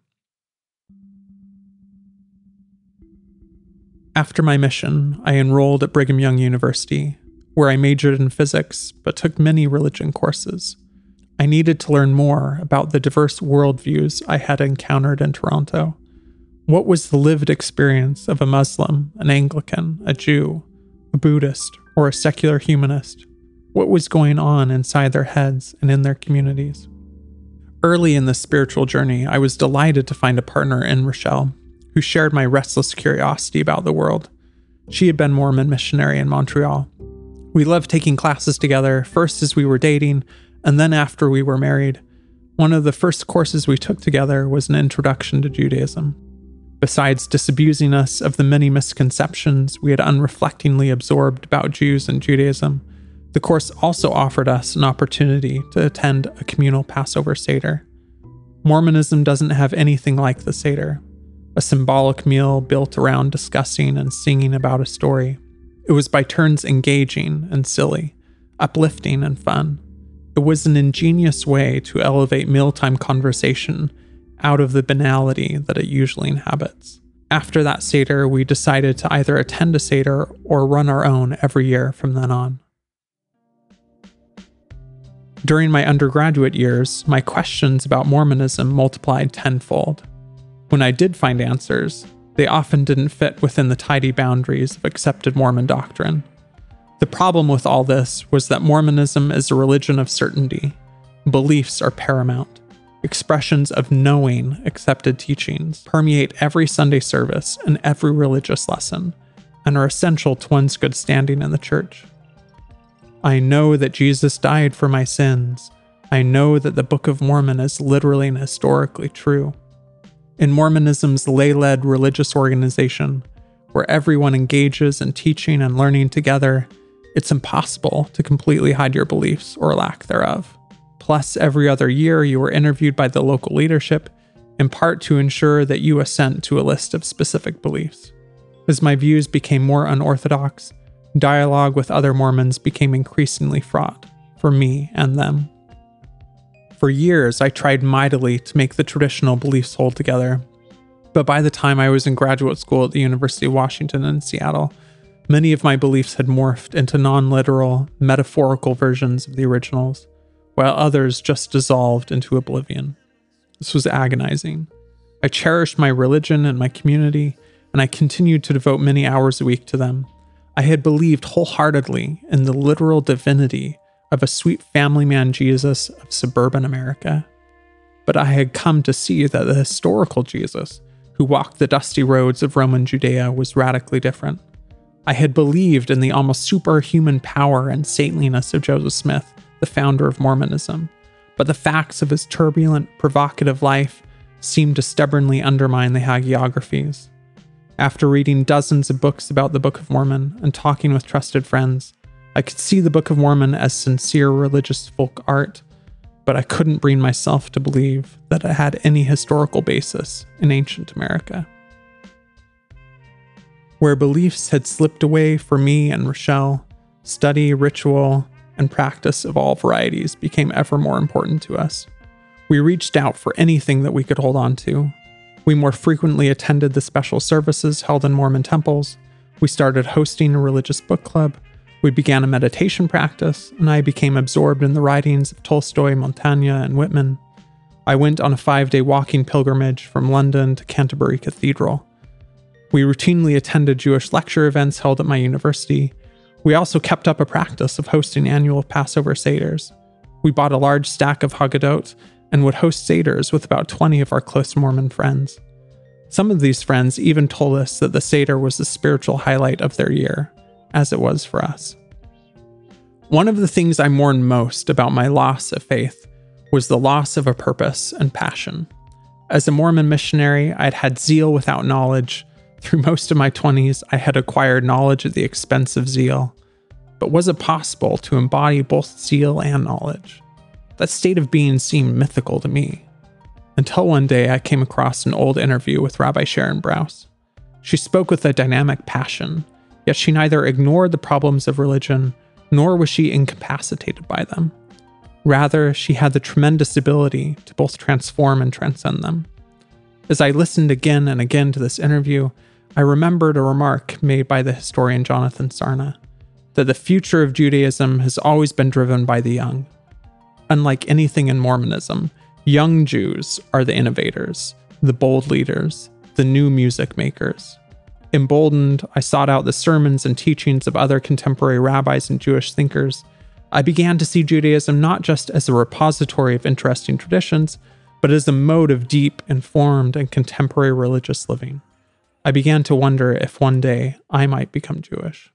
After my mission, I enrolled at Brigham Young University, where I majored in physics but took many religion courses. I needed to learn more about the diverse worldviews I had encountered in Toronto. What was the lived experience of a Muslim, an Anglican, a Jew, a Buddhist, or a secular humanist? What was going on inside their heads and in their communities? Early in this spiritual journey, I was delighted to find a partner in Rochelle, who shared my restless curiosity about the world. She had been Mormon missionary in Montreal. We loved taking classes together, first as we were dating, and then after we were married. One of the first courses we took together was an introduction to Judaism. Besides disabusing us of the many misconceptions we had unreflectingly absorbed about Jews and Judaism, the course also offered us an opportunity to attend a communal Passover Seder. Mormonism doesn't have anything like the Seder, a symbolic meal built around discussing and singing about a story. It was by turns engaging and silly, uplifting and fun. It was an ingenious way to elevate mealtime conversation out of the banality that it usually inhabits. After that Seder, we decided to either attend a Seder or run our own every year from then on. During my undergraduate years, my questions about Mormonism multiplied tenfold. When I did find answers, they often didn't fit within the tidy boundaries of accepted Mormon doctrine. The problem with all this was that Mormonism is a religion of certainty. Beliefs are paramount. Expressions of knowing accepted teachings permeate every Sunday service and every religious lesson, and are essential to one's good standing in the church. I know that Jesus died for my sins. I know that the Book of Mormon is literally and historically true. In Mormonism's lay-led religious organization, where everyone engages in teaching and learning together, it's impossible to completely hide your beliefs or lack thereof. Plus, every other year you are interviewed by the local leadership, in part to ensure that you assent to a list of specific beliefs. As my views became more unorthodox, dialogue with other Mormons became increasingly fraught, for me and them. For years, I tried mightily to make the traditional beliefs hold together, but by the time I was in graduate school at the University of Washington in Seattle, many of my beliefs had morphed into non-literal, metaphorical versions of the originals, while others just dissolved into oblivion. This was agonizing. I cherished my religion and my community, and I continued to devote many hours a week to them. I had believed wholeheartedly in the literal divinity of a sweet family man Jesus of suburban America. But I had come to see that the historical Jesus, who walked the dusty roads of Roman Judea, was radically different. I had believed in the almost superhuman power and saintliness of Joseph Smith, the founder of Mormonism, but the facts of his turbulent, provocative life seemed to stubbornly undermine the hagiographies. After reading dozens of books about the Book of Mormon and talking with trusted friends, I could see the Book of Mormon as sincere religious folk art, but I couldn't bring myself to believe that it had any historical basis in ancient America. Where beliefs had slipped away for me and Rochelle, study, ritual, and practice of all varieties became ever more important to us. We reached out for anything that we could hold on to. We more frequently attended the special services held in Mormon temples. We started hosting a religious book club. We began a meditation practice, and I became absorbed in the writings of Tolstoy, Montaigne, and Whitman. I went on a 5-day walking pilgrimage from London to Canterbury Cathedral. We routinely attended Jewish lecture events held at my university. We also kept up a practice of hosting annual Passover Seders. We bought a large stack of Haggadot and would host Seders with about 20 of our close Mormon friends. Some of these friends even told us that the Seder was the spiritual highlight of their year, as it was for us. One of the things I mourned most about my loss of faith was the loss of a purpose and passion. As a Mormon missionary, I'd had zeal without knowledge. Through most of my 20s, I had acquired knowledge at the expense of zeal. But was it possible to embody both zeal and knowledge? That state of being seemed mythical to me. Until one day I came across an old interview with Rabbi Sharon Brous. She spoke with a dynamic passion, yet she neither ignored the problems of religion, nor was she incapacitated by them. Rather, she had the tremendous ability to both transform and transcend them. As I listened again and again to this interview, I remembered a remark made by the historian Jonathan Sarna, that the future of Judaism has always been driven by the young. Unlike anything in Mormonism, young Jews are the innovators, the bold leaders, the new music makers. Emboldened, I sought out the sermons and teachings of other contemporary rabbis and Jewish thinkers. I began to see Judaism not just as a repository of interesting traditions, but as a mode of deep, informed, and contemporary religious living. I began to wonder if one day I might become Jewish.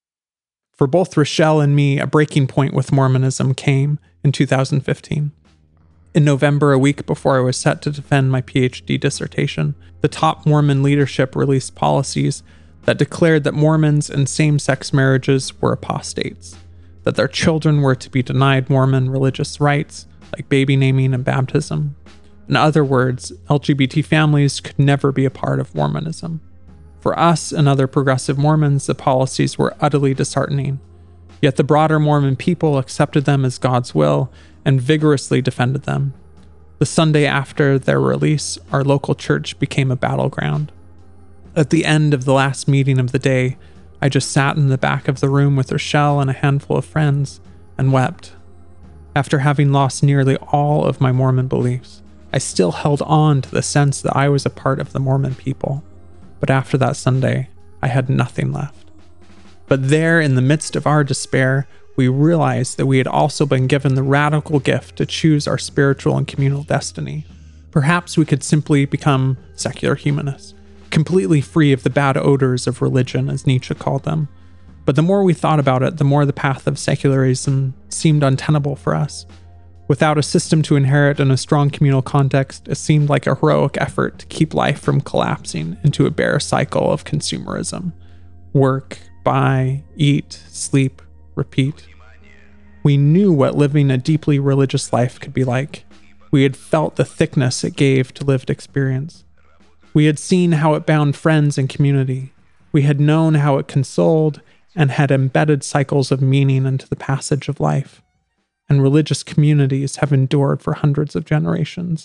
For both Rochelle and me, a breaking point with Mormonism came in 2015. In November, a week before I was set to defend my PhD dissertation, the top Mormon leadership released policies that declared that Mormons and same-sex marriages were apostates, that their children were to be denied Mormon religious rites like baby naming and baptism. In other words, LGBT families could never be a part of Mormonism. For us and other progressive Mormons, the policies were utterly disheartening. Yet the broader Mormon people accepted them as God's will and vigorously defended them. The Sunday after their release, our local church became a battleground. At the end of the last meeting of the day, I just sat in the back of the room with Rochelle and a handful of friends and wept. After having lost nearly all of my Mormon beliefs, I still held on to the sense that I was a part of the Mormon people. But after that Sunday, I had nothing left. But there, in the midst of our despair, we realized that we had also been given the radical gift to choose our spiritual and communal destiny. Perhaps we could simply become secular humanists, completely free of the bad odors of religion, as Nietzsche called them. But the more we thought about it, the more the path of secularism seemed untenable for us. Without a system to inherit in a strong communal context, it seemed like a heroic effort to keep life from collapsing into a bare cycle of consumerism. Work, buy, eat, sleep, repeat. We knew what living a deeply religious life could be like. We had felt the thickness it gave to lived experience. We had seen how it bound friends and community. We had known how it consoled and had embedded cycles of meaning into the passage of life. And religious communities have endured for hundreds of generations.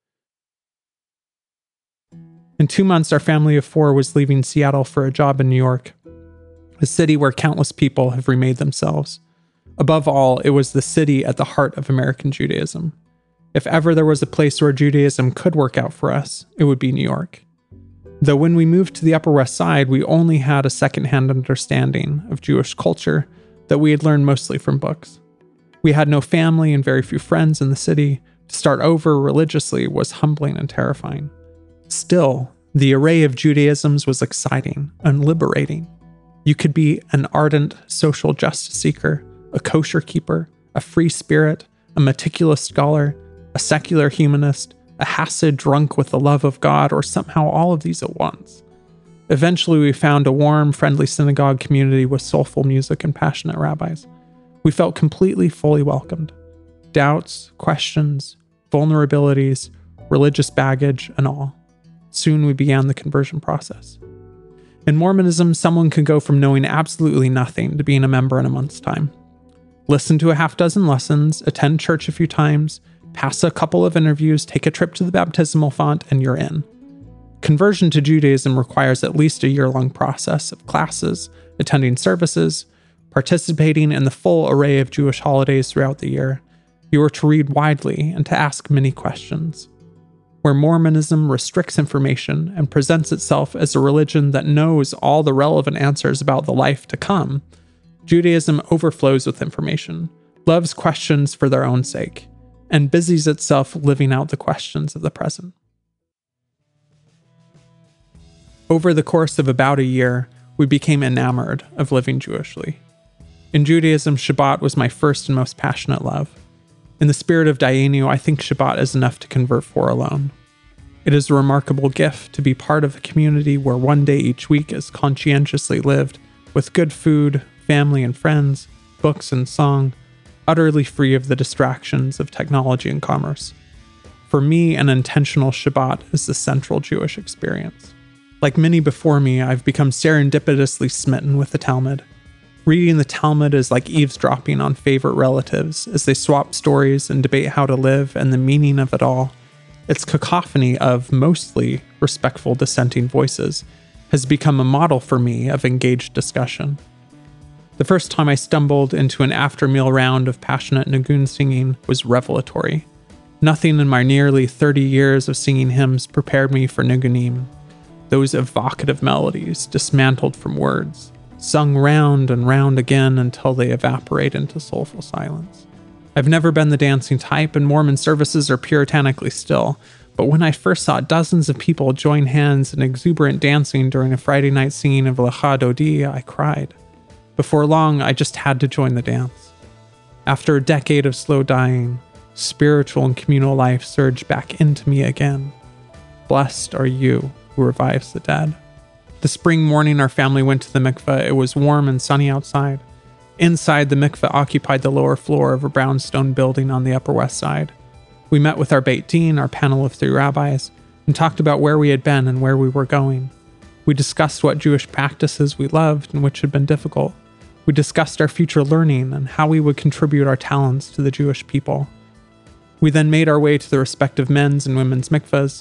In 2 months, our family of 4 was leaving Seattle for a job in New York, a city where countless people have remade themselves. Above all, it was the city at the heart of American Judaism. If ever there was a place where Judaism could work out for us, it would be New York. Though when we moved to the Upper West Side, we only had a secondhand understanding of Jewish culture that we had learned mostly from books. We had no family and very few friends in the city. To start over religiously was humbling and terrifying. Still, the array of Judaisms was exciting and liberating. You could be an ardent social justice seeker, a kosher keeper, a free spirit, a meticulous scholar, a secular humanist, a Hasid drunk with the love of God, or somehow all of these at once. Eventually, we found a warm, friendly synagogue community with soulful music and passionate rabbis. We felt completely, fully welcomed. Doubts, questions, vulnerabilities, religious baggage, and all. Soon we began the conversion process. In Mormonism, someone can go from knowing absolutely nothing to being a member in a month's time. Listen to a half dozen lessons, attend church a few times, pass a couple of interviews, take a trip to the baptismal font, and you're in. Conversion to Judaism requires at least a year-long process of classes, attending services, participating in the full array of Jewish holidays throughout the year. You are to read widely and to ask many questions. Where Mormonism restricts information and presents itself as a religion that knows all the relevant answers about the life to come, Judaism overflows with information, loves questions for their own sake, and busies itself living out the questions of the present. Over the course of about a year, we became enamored of living Jewishly. In Judaism, Shabbat was my first and most passionate love. In the spirit of Dayenu, I think Shabbat is enough to convert 4 alone. It is a remarkable gift to be part of a community where one day each week is conscientiously lived, with good food, family and friends, books and song, utterly free of the distractions of technology and commerce. For me, an intentional Shabbat is the central Jewish experience. Like many before me, I've become serendipitously smitten with the Talmud. Reading the Talmud is like eavesdropping on favorite relatives as they swap stories and debate how to live and the meaning of it all. Its cacophony of mostly respectful dissenting voices has become a model for me of engaged discussion. The first time I stumbled into an after-meal round of passionate Nigun singing was revelatory. Nothing in my nearly 30 years of singing hymns prepared me for Nigunim, those evocative melodies dismantled from words, sung round and round again until they evaporate into soulful silence. I've never been the dancing type, and Mormon services are puritanically still, but when I first saw dozens of people join hands in exuberant dancing during a Friday night singing of Lecha Dodi, I cried. Before long, I just had to join the dance. After a decade of slow dying, spiritual and communal life surged back into me again. Blessed are you who revives the dead. The spring morning our family went to the mikveh, it was warm and sunny outside. Inside, the mikveh occupied the lower floor of a brownstone building on the Upper West Side. We met with our Beit Din, our panel of 3 rabbis, and talked about where we had been and where we were going. We discussed what Jewish practices we loved and which had been difficult. We discussed our future learning and how we would contribute our talents to the Jewish people. We then made our way to the respective men's and women's mikvahs.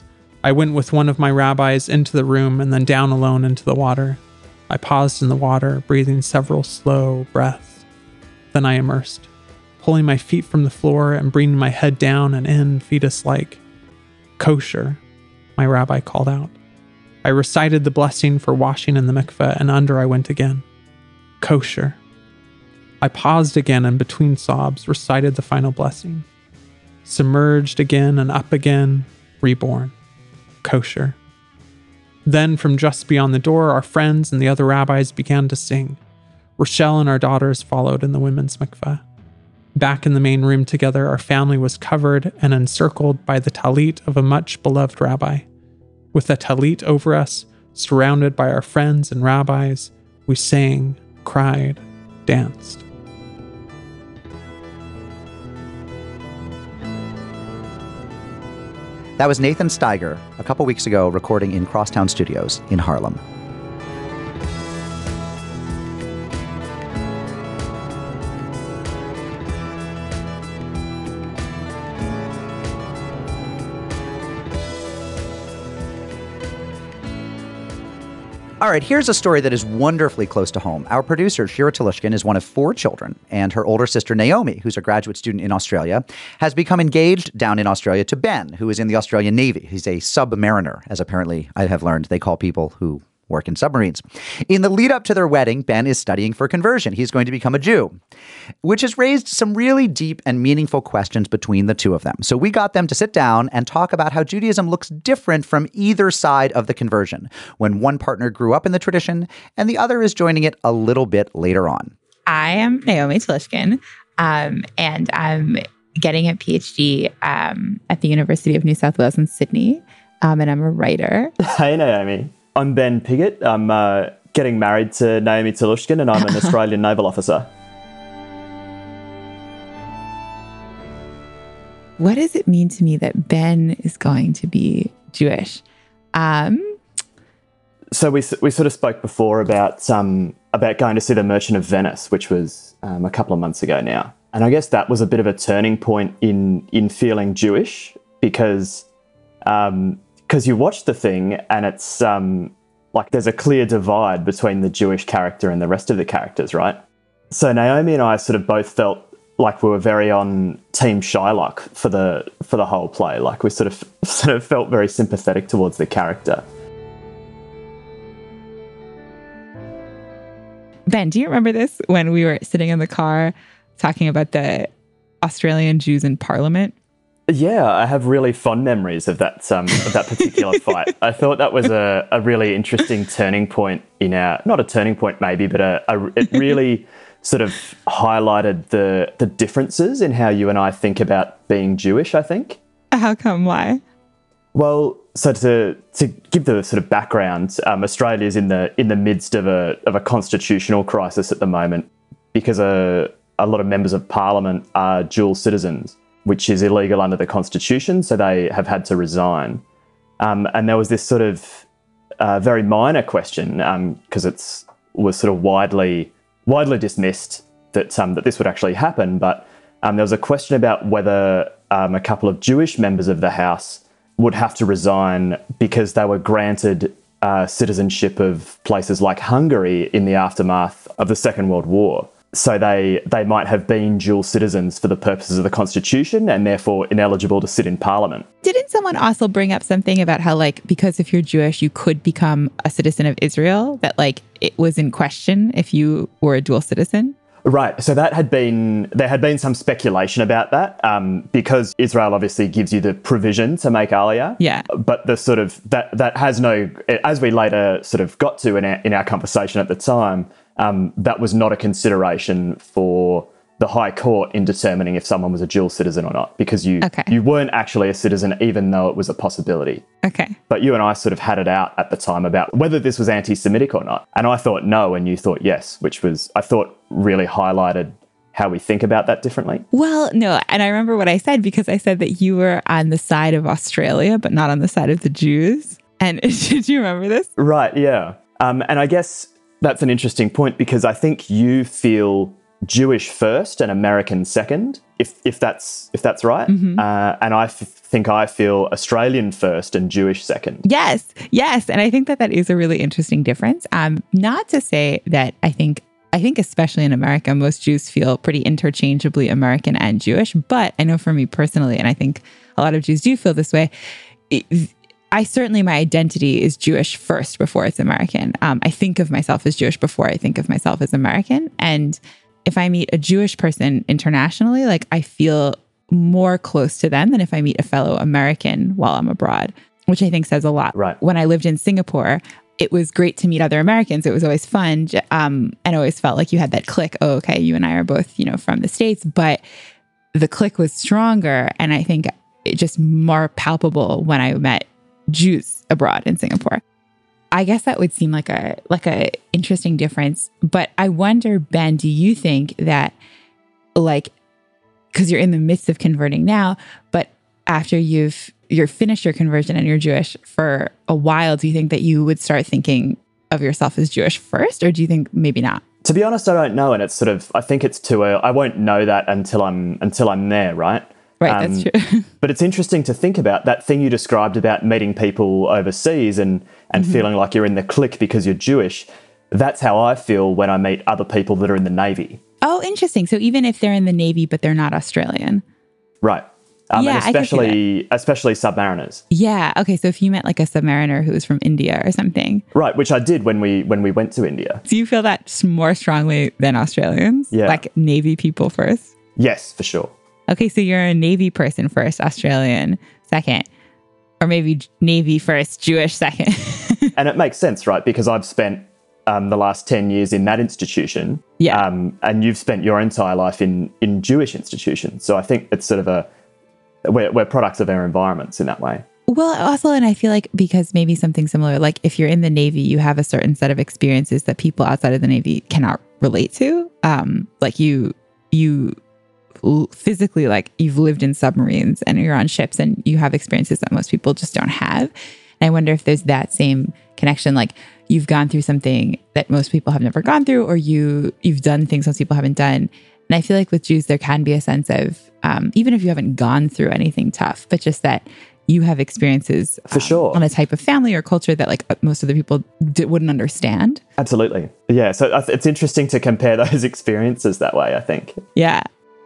I went with one of my rabbis into the room and then down alone into the water. I paused in the water, breathing several slow breaths. Then I immersed, pulling my feet from the floor and bringing my head down and in fetus-like. Kosher, my rabbi called out. I recited the blessing for washing in the mikveh, and under I went again. Kosher. I paused again and between sobs recited the final blessing. Submerged again and up again, reborn. Kosher. Then from just beyond the door, our friends and the other rabbis began to sing. Rochelle and our daughters followed in the women's mikveh. Back in the main room together, our family was covered and encircled by the talit of a much beloved rabbi. With the talit over us, surrounded by our friends and rabbis, we sang, cried, danced. That was Nathan Steiger a couple weeks ago recording in Crosstown Studios in Harlem. All right, here's a story that is wonderfully close to home. Our producer, Shira Telushkin, is one of 4 children, and her older sister, Naomi, who's a graduate student in Australia, has become engaged down in Australia to Ben, who is in the Australian Navy. He's a submariner, as apparently I have learned they call people who work in submarines. In the lead up to their wedding, Ben is studying for conversion. He's going to become a Jew, which has raised some really deep and meaningful questions between the two of them. So we got them to sit down and talk about how Judaism looks different from either side of the conversion, when one partner grew up in the tradition and the other is joining it a little bit later on. I am Naomi Telushkin, and I'm getting a PhD at the University of New South Wales in Sydney, and I'm a writer. Hey, Naomi. I'm Ben Piggott. I'm getting married to Naomi Telushkin, and I'm an Australian naval officer. What does it mean to me that Ben is going to be Jewish? So we sort of spoke before about going to see The Merchant of Venice, which was a couple of months ago now. And I guess that was a bit of a turning point in feeling Jewish because you watch the thing and it's like there's a clear divide between the Jewish character and the rest of the characters, right? So Naomi and I sort of both felt like we were very on Team Shylock for the whole play. Like we sort of felt very sympathetic towards the character. Ben, do you remember this when we were sitting in the car talking about the Australian Jews in Parliament? Yeah, I have really fond memories of that particular fight. I thought that was a really interesting turning point in our, not a turning point maybe, but it really sort of highlighted the differences in how you and I think about being Jewish, I think. How come? Why? Well, so to give the sort of background, Australia is in the midst of a constitutional crisis at the moment because a lot of members of Parliament are dual citizens, which is illegal under the Constitution, so they have had to resign. And there was this sort of very minor question, because it was sort of widely dismissed that this would actually happen, but there was a question about whether a couple of Jewish members of the House would have to resign because they were granted citizenship of places like Hungary in the aftermath of the Second World War. So they might have been dual citizens for the purposes of the Constitution and therefore ineligible to sit in Parliament. Didn't someone also bring up something about how, like, because if you're Jewish, you could become a citizen of Israel, that, like, it was in question if you were a dual citizen? Right. So there had been some speculation about that because Israel obviously gives you the provision to make Aliyah. Yeah. But the sort of that has no, as we later sort of got to in our conversation at the time, that was not a consideration for the High Court in determining if someone was a dual citizen or not, because you weren't actually a citizen, even though it was a possibility. Okay. But you and I sort of had it out at the time about whether this was anti-Semitic or not. And I thought no, and you thought yes, which was, I thought, really highlighted how we think about that differently. Well, no, and I remember what I said, because I said that you were on the side of Australia, but not on the side of the Jews. And did you remember this? Right, yeah. And I guess that's an interesting point, because I think you feel Jewish first and American second, if that's right. Mm-hmm. And I think think I feel Australian first and Jewish second. Yes. And I think that is a really interesting difference. Not to say that I think especially in America, most Jews feel pretty interchangeably American and Jewish. But I know for me personally, and I think a lot of Jews do feel this way, my identity is Jewish first before it's American. I think of myself as Jewish before I think of myself as American. And if I meet a Jewish person internationally, like I feel more close to them than if I meet a fellow American while I'm abroad, which I think says a lot. Right. When I lived in Singapore, it was great to meet other Americans. It was always fun. And I always felt like you had that click. Oh, okay, you and I are both, from the States, but the click was stronger. And I think it just more palpable when I met Jews abroad in Singapore. I guess that would seem like a interesting difference. But I wonder, Ben, do you think that because you're in the midst of converting now, but after you're finished your conversion and you're Jewish for a while, do you think that you would start thinking of yourself as Jewish first, or do you think maybe not? To be honest, I don't know, and it's sort of, I think it's too early. I won't know that until I'm there, right? Right, that's true. But it's interesting to think about that thing you described about meeting people overseas and feeling like you're in the clique because you're Jewish. That's how I feel when I meet other people that are in the Navy. Oh, interesting. So even if they're in the Navy, but they're not Australian. Right. Yeah, and especially submariners. Yeah. Okay. So if you met like a submariner who was from India or something. Right. Which I did when we went to India. Do you feel that more strongly than Australians? Yeah. Like Navy people first? Yes, for sure. Okay. So you're a Navy person first, Australian second, or maybe Navy first, Jewish second. And it makes sense, right? Because I've spent the last 10 years in that institution. Yeah. And you've spent your entire life in Jewish institutions. So I think it's sort of we're products of our environments in that way. Well, also, and I feel like because maybe something similar, like if you're in the Navy, you have a certain set of experiences that people outside of the Navy cannot relate to. Like you physically, like you've lived in submarines and you're on ships and you have experiences that most people just don't have. And I wonder if there's that same connection, like you've gone through something that most people have never gone through, or you've done things most people haven't done. And I feel like with Jews, there can be a sense of, even if you haven't gone through anything tough, but just that you have experiences for sure on a type of family or culture that like most of the people wouldn't understand. Absolutely. Yeah. So it's interesting to compare those experiences that way, I think. Yeah.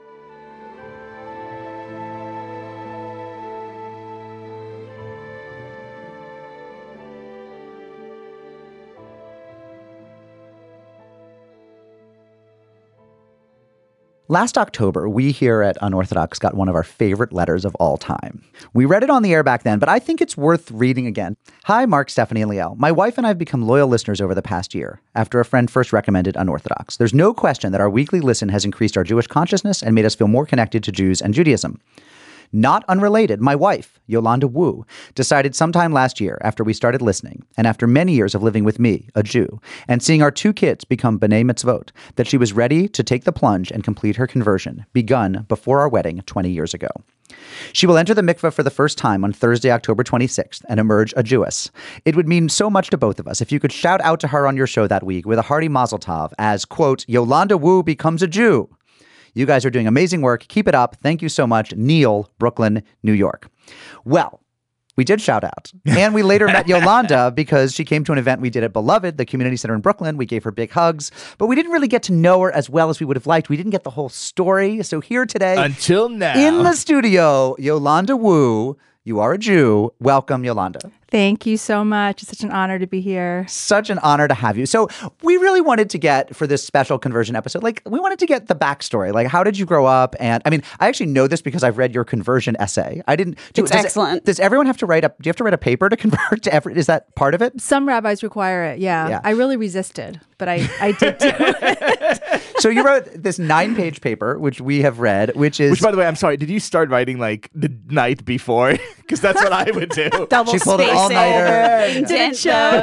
Last October, we here at Unorthodox got one of our favorite letters of all time. We read it on the air back then, but I think it's worth reading again. Hi, Mark, Stephanie, and Liel. My wife and I have become loyal listeners over the past year, after a friend first recommended Unorthodox. There's no question that our weekly listen has increased our Jewish consciousness and made us feel more connected to Jews and Judaism. Not unrelated, my wife, Yolanda Wu, decided sometime last year after we started listening, and after many years of living with me, a Jew, and seeing our two kids become B'nai Mitzvot, that she was ready to take the plunge and complete her conversion, begun before our wedding 20 years ago. She will enter the mikveh for the first time on Thursday, October 26th, and emerge a Jewess. It would mean so much to both of us if you could shout out to her on your show that week with a hearty mazel tov as, quote, Yolanda Wu becomes a Jew. You guys are doing amazing work. Keep it up. Thank you so much. Neil, Brooklyn, New York. Well, we did shout out. And we later met Yolanda because she came to an event we did at Beloved, the community center in Brooklyn. We gave her big hugs, but we didn't really get to know her as well as we would have liked. We didn't get the whole story. So here today, until now, in the studio, Yolanda Wu. You are a Jew. Welcome, Yolanda. Thank you so much. It's such an honor to be here. Such an honor to have you. So we really wanted to get, for this special conversion episode, we wanted to get the backstory. Like, how did you grow up? And I mean, I actually know this because I've read your conversion essay. I didn't. It's excellent. Does everyone have to write up? Do you have to write a paper to convert to every? Is that part of it? Some rabbis require it. Yeah. I really resisted, but I did do it. So you wrote this 9-page paper, which we have read, which, by the way, I'm sorry. Did you start writing like the night before? Because that's what I would do. Double she pulled an all-nighter. Didn't show.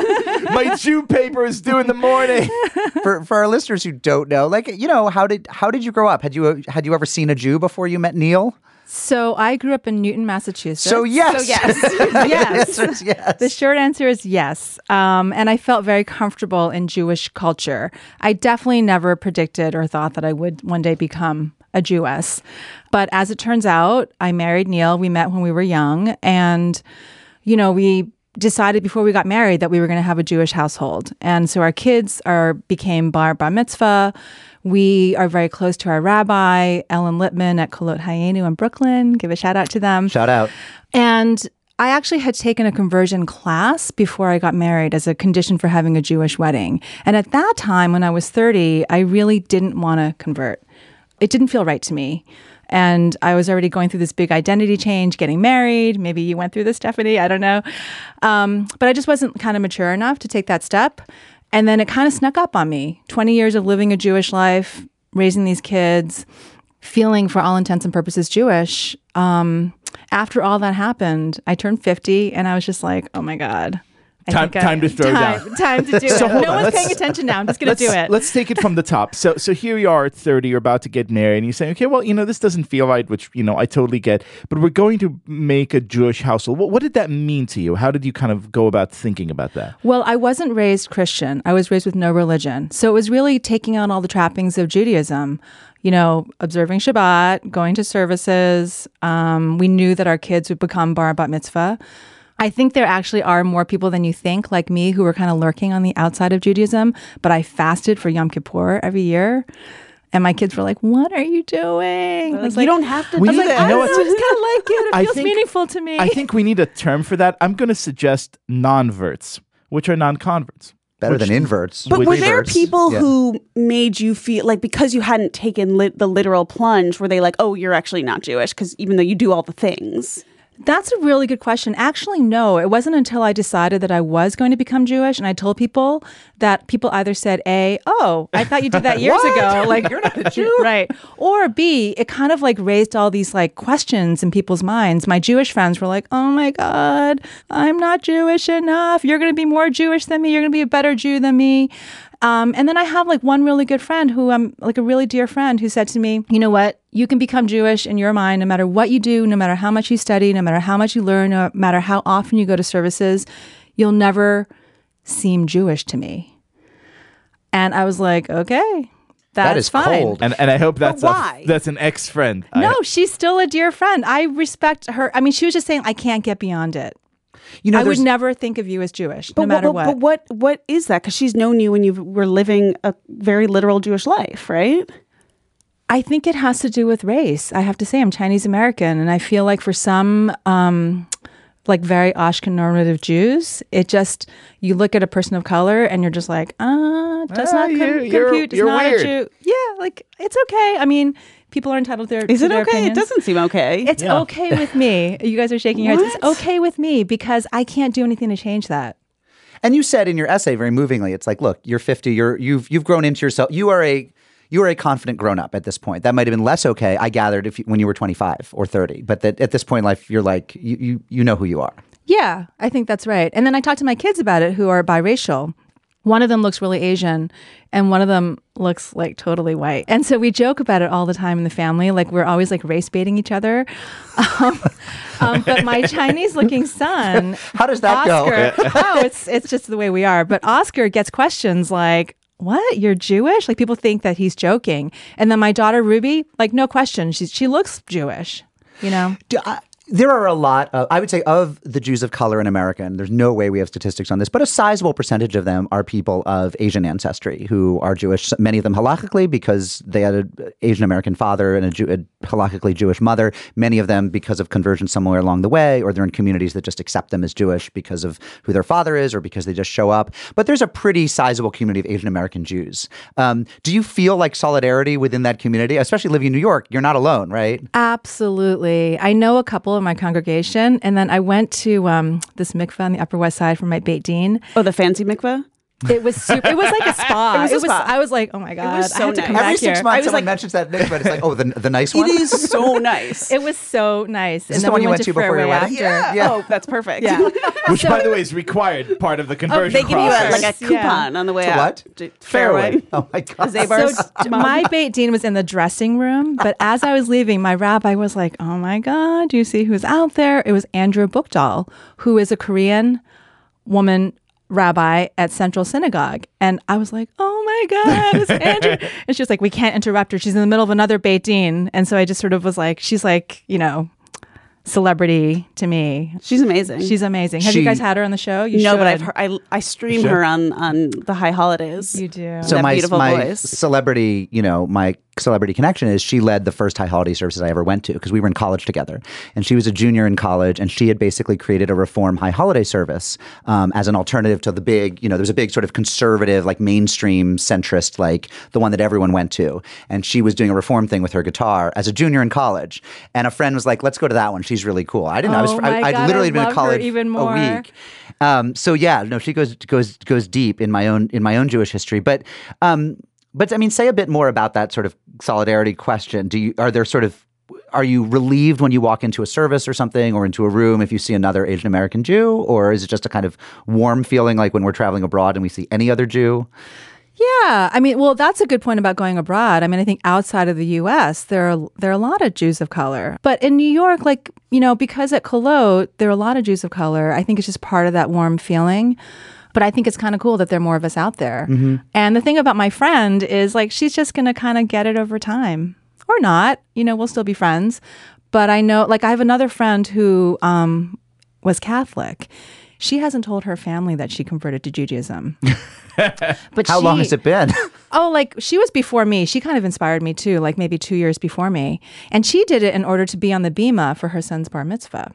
My Jew paper is due in the morning. For our listeners who don't know, how did you grow up? Had you ever seen a Jew before you met Neil? So I grew up in Newton, Massachusetts. So yes. Yes. Yes. The short answer is yes. And I felt very comfortable in Jewish culture. I definitely never predicted or thought that I would one day become a Jewess. But as it turns out, I married Neil. We met when we were young. And, we decided before we got married that we were going to have a Jewish household. And so our kids became bar mitzvah. We are very close to our rabbi, Ellen Lippman at Kolot Hayenu in Brooklyn. Give a shout out to them. Shout out. And I actually had taken a conversion class before I got married as a condition for having a Jewish wedding. And at that time, when I was 30, I really didn't want to convert. It didn't feel right to me. And I was already going through this big identity change, getting married. Maybe you went through this, Stephanie. I don't know. But I just wasn't kind of mature enough to take that step. And then it kind of snuck up on me. 20 years of living a Jewish life, raising these kids, feeling for all intents and purposes Jewish. After all that happened, I turned 50 and I was just like, oh my God. Time to throw down. Time to do it. No one's paying attention now. I'm just going to do it. Let's take it from the top. So here you are at 30, you're about to get married, and you're saying, okay, well, this doesn't feel right, which, I totally get, but we're going to make a Jewish household. What did that mean to you? How did you kind of go about thinking about that? Well, I wasn't raised Christian. I was raised with no religion. So it was really taking on all the trappings of Judaism. Observing Shabbat, going to services. We knew that our kids would become bar bat mitzvah. I think there actually are more people than you think, like me, who were kind of lurking on the outside of Judaism. But I fasted for Yom Kippur every year. And my kids were like, what are you doing? I was you don't have to do that. I just kind of like it. It feels meaningful to me. I think we need a term for that. I'm going to suggest non-verts, which are non-converts. Better than inverts. But were there people who made you feel like, because you hadn't taken the literal plunge, were they like, oh, you're actually not Jewish, because even though you do all the things? That's a really good question. Actually, no. It wasn't until I decided that I was going to become Jewish and I told people that people either said A, oh, I thought you did that years ago. Like, you're not a Jew. Right. Or B, it kind of like raised all these like questions in people's minds. My Jewish friends were like, oh my God, I'm not Jewish enough. You're going to be more Jewish than me. You're going to be a better Jew than me. And then I have like one really good friend who I'm like a really dear friend who said to me, you know what? You can become Jewish in your mind no matter what you do, no matter how much you study, no matter how much you learn, no matter how often you go to services, you'll never seem Jewish to me. And I was like, okay, that is fine. Cold. And I hope that's why? That's an ex-friend. No, she's still a dear friend. I respect her. I mean, she was just saying, I can't get beyond it. I would never think of you as Jewish, no matter what. But what is that? Because she's known you when you were living a very literal Jewish life, right? I think it has to do with race. I have to say I'm Chinese American, and I feel like for some like very Ashken normative Jews, it just, you look at a person of color and you're just like, does not compute, is not weird. A Jew. Yeah, like it's okay. I mean, people are entitled to their Is it their okay? opinions. It doesn't seem okay. It's okay with me. You guys are shaking your heads. It's okay with me because I can't do anything to change that. And you said in your essay very movingly, it's like, look, you're 50, you've grown into yourself. You are a confident grown-up at this point. That might have been less okay, I gathered, when you were 25 or 30. But that at this point in life, you're like, you know who you are. Yeah, I think that's right. And then I talked to my kids about it who are biracial. One of them looks really Asian and one of them looks like totally white. And so we joke about it all the time in the family. Like we're always like race baiting each other. But my Chinese looking son, how does that Oscar, go? Oh, it's just the way we are. But Oscar gets questions like, what? You're Jewish? Like people think that he's joking. And then my daughter Ruby, like no question, she looks Jewish, you know? There are a lot of, I would say, of the Jews of color in America, and there's no way we have statistics on this, but a sizable percentage of them are people of Asian ancestry who are Jewish, many of them halakhically because they had an Asian American father and a halakhically Jewish mother, many of them because of conversion somewhere along the way, or they're in communities that just accept them as Jewish because of who their father is or because they just show up. But there's a pretty sizable community of Asian American Jews. Do you feel like solidarity within that community, especially living in New York? You're not alone, right? Absolutely. I know a couple in my congregation, and then I went to this mikveh on the Upper West Side for my Beit Din. Oh, the fancy mikveh? It was super. It was like a spa. It was a spa. I was like, oh my God, it was so I had to nice. come Every back 6 here. months, someone mentions that mikveh, it's like, oh, the nice one? It is so nice. It was so nice. Is this the one you went to before your wedding? Yeah. Oh, that's perfect. Yeah. Which, by the way, is required part of the conversion they give you process. like a coupon on the way out. What? Fairway. Oh my God. So my Beit Din was in the dressing room, but as I was leaving, my rabbi was like, oh my God, do you see who's out there? It was Andrew Bookdahl, who is a Korean woman rabbi at Central Synagogue. And I was like, oh my God, it's Andrew. And she was like, we can't interrupt her. She's in the middle of another Beit Din. And so I just sort of was like, she's like, celebrity to me. She's amazing. She's amazing. Have you guys had her on the show? You no, should. but I've heard, I stream her on the high holidays. You do. So that my beautiful voice. celebrity, my celebrity connection is she led the first high holiday services I ever went to because we were in college together. And she was a junior in college, and she had basically created a reform high holiday service as an alternative to the big, there was a big sort of conservative, like mainstream centrist, like the one that everyone went to. And she was doing a reform thing with her guitar as a junior in college. And a friend was like, let's go to that one. She's really cool. I didn't know. I'd literally been in college even more. a week. She goes deep in my own Jewish history. But I mean, say a bit more about that sort of solidarity question. Are you relieved when you walk into a service or something, or into a room if you see another Asian American Jew, or is it just a kind of warm feeling like when we're traveling abroad and we see any other Jew? Yeah, I mean, well, that's a good point about going abroad. I mean, I think outside of the U.S., there are a lot of Jews of color. But in New York, because at Kolot, there are a lot of Jews of color, I think it's just part of that warm feeling. But I think it's kind of cool that there are more of us out there. Mm-hmm. And the thing about my friend is, she's just going to kind of get it over time. Or not. We'll still be friends. But I know, I have another friend who was Catholic. She hasn't told her family that she converted to Judaism. But How long has it been? She was before me. She kind of inspired me too, maybe 2 years before me. And she did it in order to be on the bima for her son's bar mitzvah.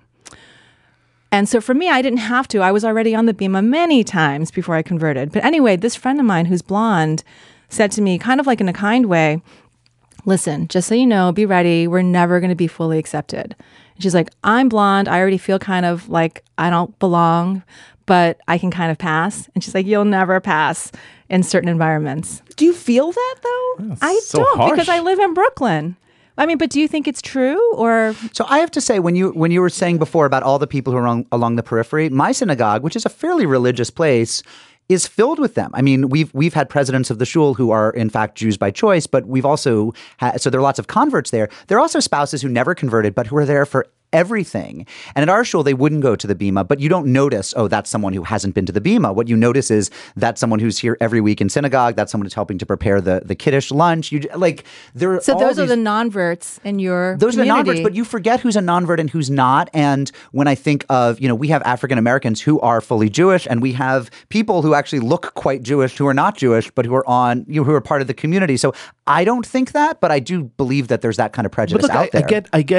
And so for me, I didn't have to. I was already on the bima many times before I converted. But anyway, this friend of mine who's blonde said to me, kind of like in a kind way, listen, just so you know, be ready. We're never going to be fully accepted. And she's like, I'm blonde. I already feel kind of like I don't belong, but I can kind of pass. And she's like, you'll never pass in certain environments. Do you feel that though? I don't, because I live in Brooklyn. I mean, but do you think it's true, or? So I have to say, when you were saying before about all the people who are along the periphery, my synagogue, which is a fairly religious place, is filled with them. I mean, we've had presidents of the shul who are in fact Jews by choice, but we've also so there are lots of converts there. There are also spouses who never converted, but who are there for everything. And at our shul, they wouldn't go to the bima, but you don't notice, that's someone who hasn't been to the bima. What you notice is that's someone who's here every week in synagogue. That's someone who's helping to prepare the kiddush lunch. Those are the non-verts in your Those community. are the non-verts, but you forget who's a non-vert and who's not. And when I think of, we have African Americans who are fully Jewish, and we have people who actually look quite Jewish who are not Jewish, but who are who are part of the community. So I don't think that, but I do believe that there's that kind of prejudice out there.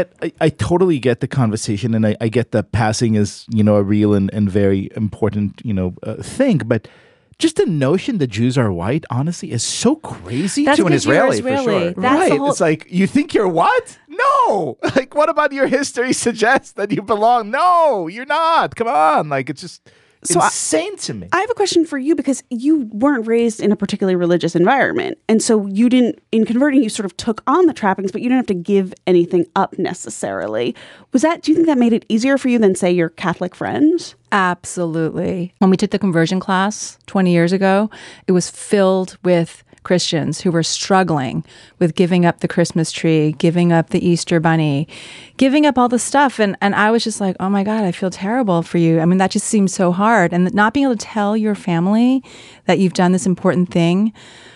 I totally get the conversation, and I get that passing is, a real and very important, thing. But just the notion that Jews are white, honestly, is so crazy to an Israeli, for sure. Right. It's like, you think you're what? No. What about your history suggests that you belong? No, you're not. Come on. It's just... insane to me. I have a question for you, because you weren't raised in a particularly religious environment. And so you didn't, in converting, you sort of took on the trappings, but you didn't have to give anything up necessarily. Do you think that made it easier for you than, say, your Catholic friends? Absolutely. When we took the conversion class 20 years ago, it was filled with Christians who were struggling with giving up the Christmas tree, giving up the Easter bunny, giving up all the stuff. And I was just like, oh my God, I feel terrible for you. I mean, that just seems so hard. And not being able to tell your family that you've done this important thing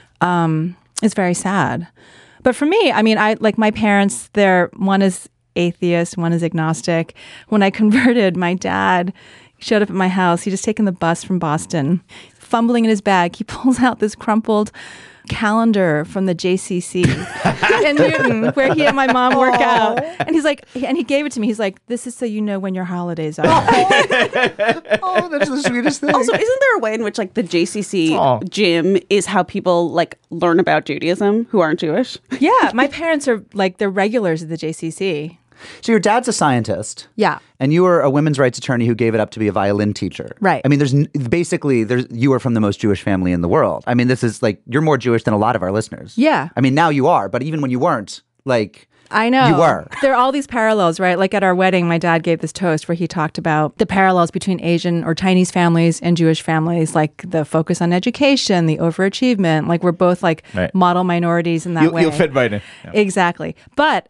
is very sad. But for me, I mean, my parents, one is atheist, one is agnostic. When I converted, my dad showed up at my house. He'd just taken the bus from Boston. Fumbling in his bag, he pulls out this crumpled calendar from the JCC in Newton, where he and my mom work out. And he's like, and he gave it to me. He's like, this is so you know when your holidays are. Oh, that's the sweetest thing. Also, isn't there a way in which the JCC gym is how people learn about Judaism who aren't Jewish? Yeah, my parents are they're regulars at the JCC. So your dad's a scientist. Yeah. And you were a women's rights attorney who gave it up to be a violin teacher. Right. I mean, you are from the most Jewish family in the world. I mean, this is you're more Jewish than a lot of our listeners. Yeah. I mean, now you are, but even when you weren't, I know. You were. There are all these parallels, right? Like at our wedding, my dad gave this toast where he talked about the parallels between Asian or Chinese families and Jewish families, like the focus on education, the overachievement. We're both model minorities in that way. You'll fit right in. Yeah. Exactly. But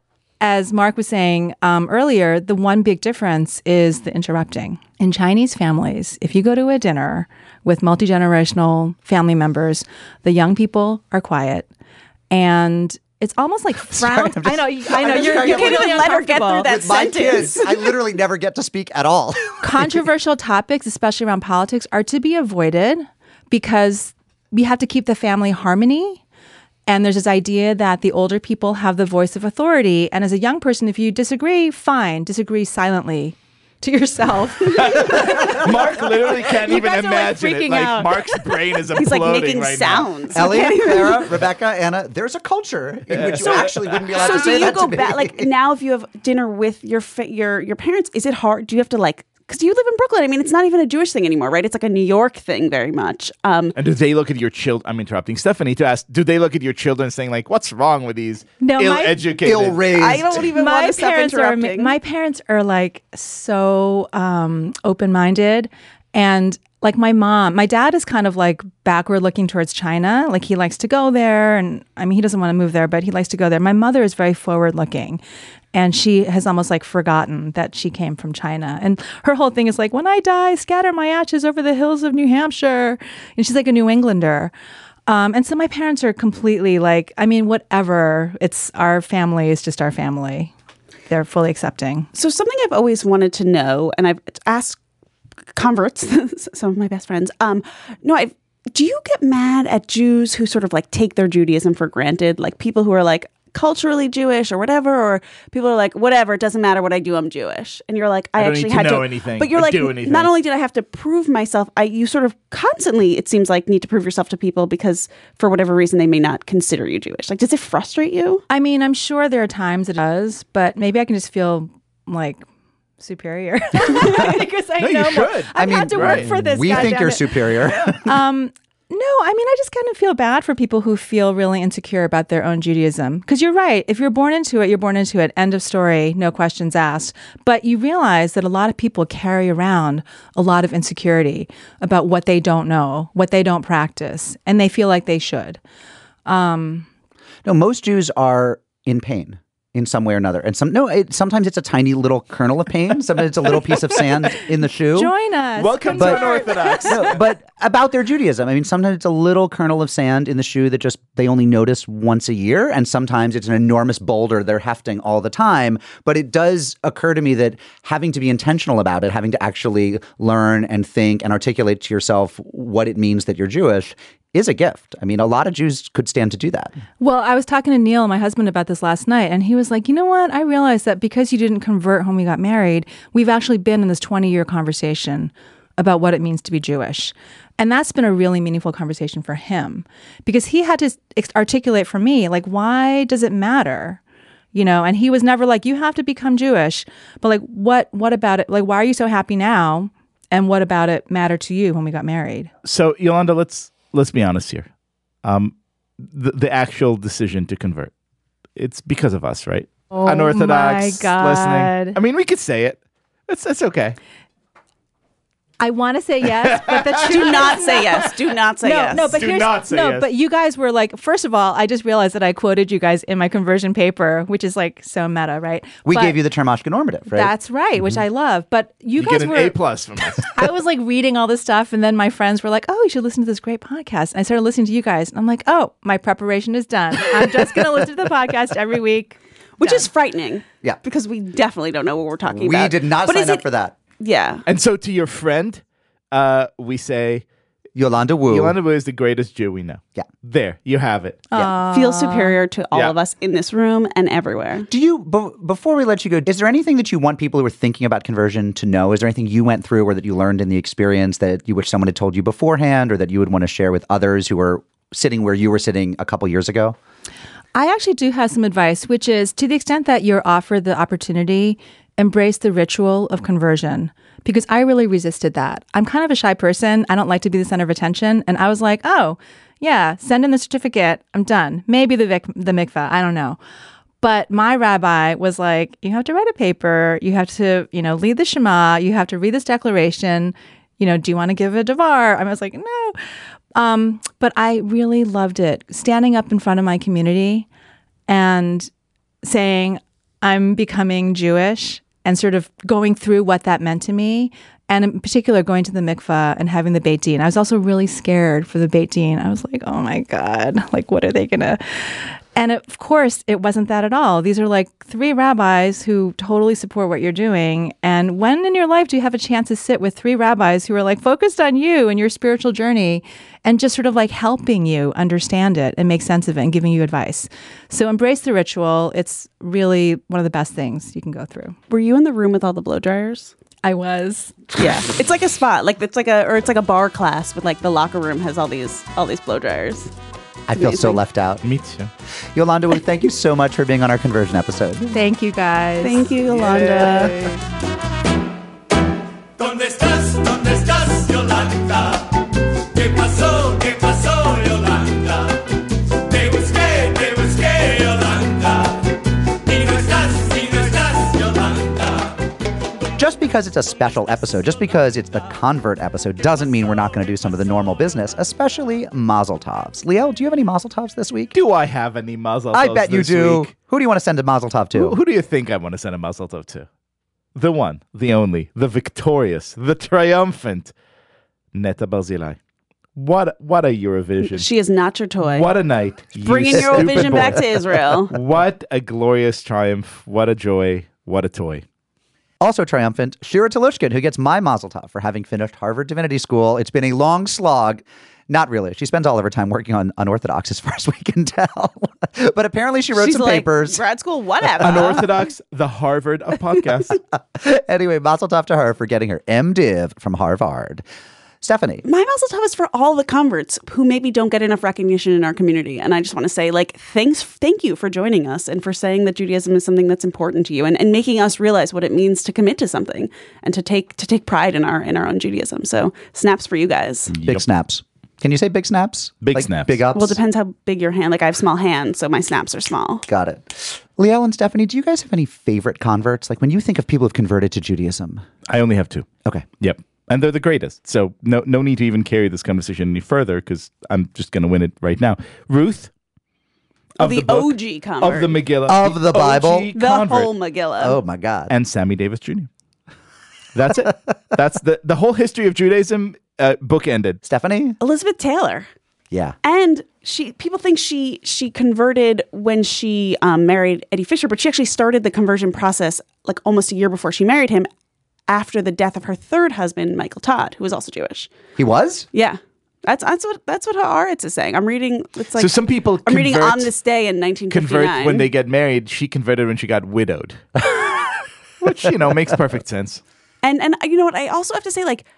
as Mark was saying earlier, the one big difference is the interrupting. In Chinese families, if you go to a dinner with multi-generational family members, the young people are quiet. And it's almost like frowned. I know. You can't even let her get through that sentence. Kids, I literally never get to speak at all. Controversial topics, especially around politics, are to be avoided because we have to keep the family harmony. And there's this idea that the older people have the voice of authority. And as a young person, if you disagree, fine, disagree silently to yourself. Mark literally can't even imagine it. Like out. Mark's brain is imploding. He's like making right sounds. Now. Ellie, Clara, Rebecca, Anna, there's a culture in which you actually wouldn't be allowed to say that. So do you go to back? me. Like now, if you have dinner with your parents, is it hard? Do you have to like? Because you live in Brooklyn. I mean, it's not even a Jewish thing anymore, right? It's like a New York thing very much. And do they look at your children? I'm interrupting Stephanie to ask, do they look at your children saying like, what's wrong with these ill-educated? Ill-raised. I don't even want to stop interrupting. My parents are like so open-minded. And like my dad is kind of like backward looking towards China. Like he likes to go there. And I mean, he doesn't want to move there, but he likes to go there. My mother is very forward looking. And she has almost like forgotten that she came from China. And her whole thing is like, when I die, scatter my ashes over the hills of New Hampshire. And she's like a New Englander. And so my parents are completely like, I mean, whatever. It's our family is just our family. They're fully accepting. So something I've always wanted to know, and I've asked converts, some of my best friends, do you get mad at Jews who sort of like take their Judaism for granted? Like people who are like, culturally Jewish or whatever, or people are like, whatever, it doesn't matter what I do, I'm Jewish. And you're like, I actually had to know anything. But you're like, not only did I have to prove myself, you sort of constantly, it seems like, need to prove yourself to people because for whatever reason they may not consider you Jewish. Like, does it frustrate you? I mean, I'm sure there are times it does, but maybe I can just feel like superior because I know more. I've had to work for this. We think you're superior. No, I mean, I just kind of feel bad for people who feel really insecure about their own Judaism. Because you're right. If you're born into it, you're born into it. End of story. No questions asked. But you realize that a lot of people carry around a lot of insecurity about what they don't know, what they don't practice, and they feel like they should. No, most Jews are in pain in some way or another. And sometimes it's a tiny little kernel of pain. Sometimes it's a little piece of sand in the shoe. Join us. Welcome to Unorthodox. No, but about their Judaism. I mean, sometimes it's a little kernel of sand in the shoe that just they only notice once a year. And sometimes it's an enormous boulder they're hefting all the time. But it does occur to me that having to be intentional about it, having to actually learn and think and articulate to yourself what it means that you're Jewish is a gift. I mean, a lot of Jews could stand to do that. Well, I was talking to Neil, my husband, about this last night, and he was like, you know what? I realized that because you didn't convert when we got married, we've actually been in this 20-year conversation about what it means to be Jewish. And that's been a really meaningful conversation for him because he had to articulate for me, like, why does it matter? You know, and he was never like, you have to become Jewish. But like, what about it? Like, why are you so happy now? And what about it mattered to you when we got married? So, Yolanda, let's be honest here. The actual decision to convert, it's because of us, right? Oh, Unorthodox my God. listening. I mean, we could say it. It's okay. I want to say yes, but the truth Do not say yes. Do not say yes. No, but but you guys were like, first of all, I just realized that I quoted you guys in my conversion paper, which is like so meta, right? We gave you the term Ashken normative, right? That's right, which I love. But you guys get an were A+ from us. I was like reading all this stuff, and then my friends were like, "Oh, you should listen to this great podcast." And I started listening to you guys, and I'm like, "Oh, my preparation is done. I'm just going to listen to the podcast every week," which is frightening. Yeah, because we definitely don't know what we're talking about. We did not sign up for that. Yeah, and so to your friend. We say Yolanda Wu. Yolanda Wu is the greatest Jew we know. Yeah. There, you have it. Yeah. Feel superior to all of us in this room and everywhere. Do you, before we let you go, is there anything that you want people who are thinking about conversion to know? Is there anything you went through or that you learned in the experience that you wish someone had told you beforehand or that you would want to share with others who were sitting where you were sitting a couple years ago? I actually do have some advice, which is to the extent that you're offered the opportunity, embrace the ritual of conversion. Because I really resisted that. I'm kind of a shy person. I don't like to be the center of attention. And I was like, oh, yeah, send in the certificate. I'm done. Maybe the mikveh. I don't know. But my rabbi was like, you have to write a paper. You have to, lead the Shema. You have to read this declaration. Do you want to give a davar? I was like, no. But I really loved it. Standing up in front of my community and saying, I'm becoming Jewish and sort of going through what that meant to me. And in particular, going to the mikveh and having the Beit Din. I was also really scared for the Beit Din. I was like, oh my God, like, what are they going to... And of course, it wasn't that at all. These are like 3 rabbis who totally support what you're doing. And when in your life do you have a chance to sit with 3 rabbis who are like focused on you and your spiritual journey and just sort of like helping you understand it and make sense of it and giving you advice? So embrace the ritual. It's really one of the best things you can go through. Were you in the room with all the blow dryers? I was. Yeah. It's like a spot. Like it's like a bar class with like the locker room has all these blow dryers. I feel so left out. Me too. Yolanda Wu, thank you so much for being on our conversion episode. Thank you, guys. Thank you, Yolanda. ¿Dónde estás? ¿Dónde estás, Yolanda? ¿Qué pasó? ¿Qué pasó, Yolanda? Te busqué, Yolanda. Y no estás, Yolanda. Just because it's a special episode, just because it's the convert episode, doesn't mean we're not going to do some of the normal business, especially mazel tovs. Liel, do you have any mazel tovs this week? Do I have any mazel tovs I bet you this do. week? Who do you want to send a mazel tov to? Who do you think I want to send a mazel tov to? The one, the only, the victorious, the triumphant Netta Barzilai. What a Eurovision. She is not your toy. What a night. Bringing Eurovision back to Israel. What a glorious triumph. What a joy. What a toy. Also triumphant, Shira Telushkin, who gets my mazel tov for having finished Harvard Divinity School. It's been a long slog. Not really. She spends all of her time working on Unorthodox as far as we can tell. But apparently she wrote some papers. Grad school, whatever. Unorthodox, the Harvard of podcasts. Anyway, mazel tov to her for getting her MDiv from Harvard. Stephanie. My mazel tov is for all the converts who maybe don't get enough recognition in our community. And I just want to say, like, thank you for joining us and for saying that Judaism is something that's important to you and making us realize what it means to commit to something and to take pride in our own Judaism. So snaps for you guys. Big snaps. Can you say big snaps? Big snaps. Big ups? Well, it depends how big your hand. Like, I have small hands, so my snaps are small. Got it. Liel and Stephanie, do you guys have any favorite converts? Like, when you think of people who've converted to Judaism? I only have 2. Okay. Yep. And they're the greatest. So no need to even carry this conversation any further because I'm just going to win it right now. Ruth. Of the OG convert. Of the Megillah. Of the Bible. The whole Megillah. Oh, my God. And Sammy Davis Jr. That's it. That's the whole history of Judaism bookended. Stephanie? Elizabeth Taylor. Yeah. And people think she converted when she married Eddie Fisher, but she actually started the conversion process like almost a year before she married him after the death of her 3rd husband, Michael Todd, who was also Jewish. He was? Yeah. That's what Haaretz is saying. I'm reading. It's like so some people I'm reading on this day in 1959. Convert when they get married. She converted when she got widowed, which makes perfect sense. And you know what? I also have to say, like,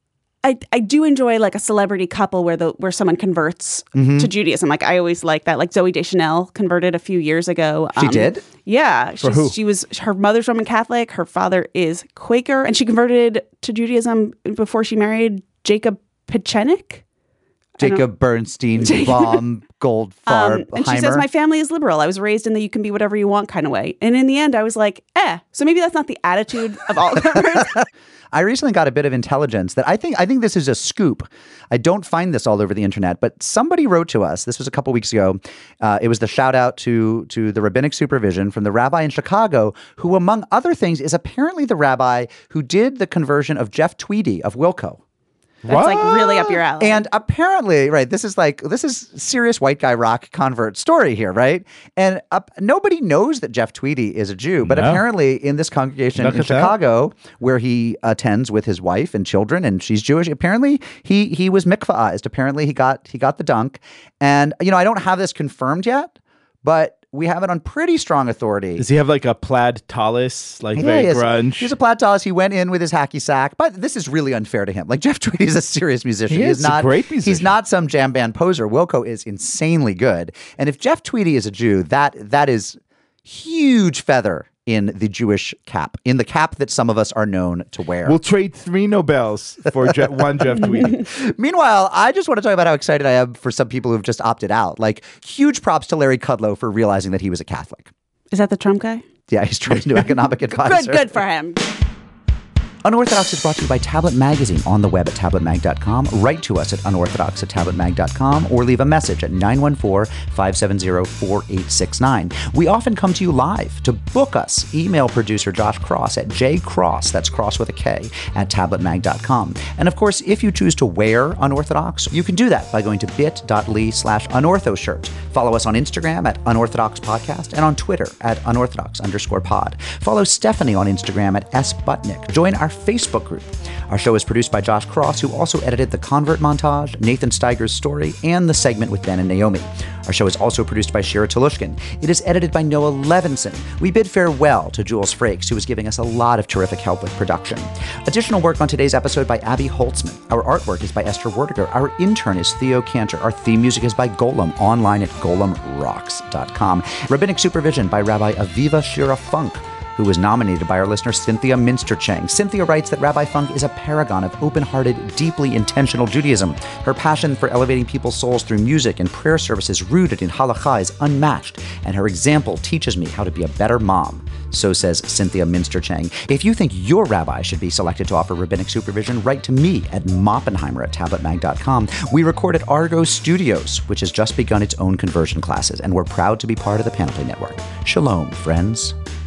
I do enjoy like a celebrity couple where someone converts to Judaism. Like I always like that. Like Zooey Deschanel converted a few years ago. She did? Yeah. For who? Her mother's Roman Catholic. Her father is Quaker, and she converted to Judaism before she married Jacob Pechenik. Jacob Bernstein, Baum, Goldfarb, and she says, my family is liberal. I was raised in the you can be whatever you want kind of way. And in the end, I was like, so maybe that's not the attitude of all converts. I recently got a bit of intelligence that I think this is a scoop. I don't find this all over the internet, but somebody wrote to us. This was a couple weeks ago. It was the shout out to the rabbinic supervision from the rabbi in Chicago, who, among other things, is apparently the rabbi who did the conversion of Jeff Tweedy of Wilco. That's like really up your alley. And apparently, right, this is serious white guy rock convert story here, right? And nobody knows that Jeff Tweedy is a Jew, but apparently in this congregation in Chicago, where he attends with his wife and children, and she's Jewish, apparently he was mikvahized. Apparently he got the dunk. And I don't have this confirmed yet, but we have it on pretty strong authority. Does he have like a plaid tallis, very grunge? He's a plaid tallis. He went in with his hacky sack, but this is really unfair to him. Like Jeff Tweedy is a serious musician. He is a great musician. He's not some jam band poser. Wilco is insanely good. And if Jeff Tweedy is a Jew, that is huge feather in the Jewish cap, in the cap that some of us are known to wear. We'll trade 3 Nobels for one Jeff Tweedy. Meanwhile, I just want to talk about how excited I am for some people who've just opted out. Like, huge props to Larry Kudlow for realizing that he was a Catholic. Is that the Trump guy? Yeah, he's Trump's new economic advisor. Good for him. Unorthodox is brought to you by Tablet Magazine on the web at tabletmag.com. Write to us at unorthodox@tabletmag.com or leave a message at 914-570-4869. We often come to you live. To book us, email producer Josh Cross at jcross, that's cross with a K, at tabletmag.com. And of course, if you choose to wear Unorthodox, you can do that by going to bit.ly/unorthoshirt. Follow us on Instagram at Unorthodox Podcast and on Twitter at unorthodox_pod. Follow Stephanie on Instagram at sbutnick. Join our Facebook group. Our show is produced by Josh Cross, who also edited the Convert montage, Nathan Steiger's story, and the segment with Ben and Naomi. Our show is also produced by Shira Telushkin. It is edited by Noah Levinson. We bid farewell to Jules Frakes, who is giving us a lot of terrific help with production. Additional work on today's episode by Abby Holtzman. Our artwork is by Esther Werdiger. Our intern is Theo Cantor. Our theme music is by Golem, online at golemrocks.com. Rabbinic supervision by Rabbi Aviva Shira Funk, who was nominated by our listener Cynthia Minster-Chang. Cynthia writes that Rabbi Funk is a paragon of open-hearted, deeply intentional Judaism. Her passion for elevating people's souls through music and prayer services rooted in halakha is unmatched, and her example teaches me how to be a better mom. So says Cynthia Minster-Chang. If you think your rabbi should be selected to offer rabbinic supervision, write to me at moppenheimer@tabletmag.com. We record at Argo Studios, which has just begun its own conversion classes, and we're proud to be part of the Panoply Network. Shalom, friends.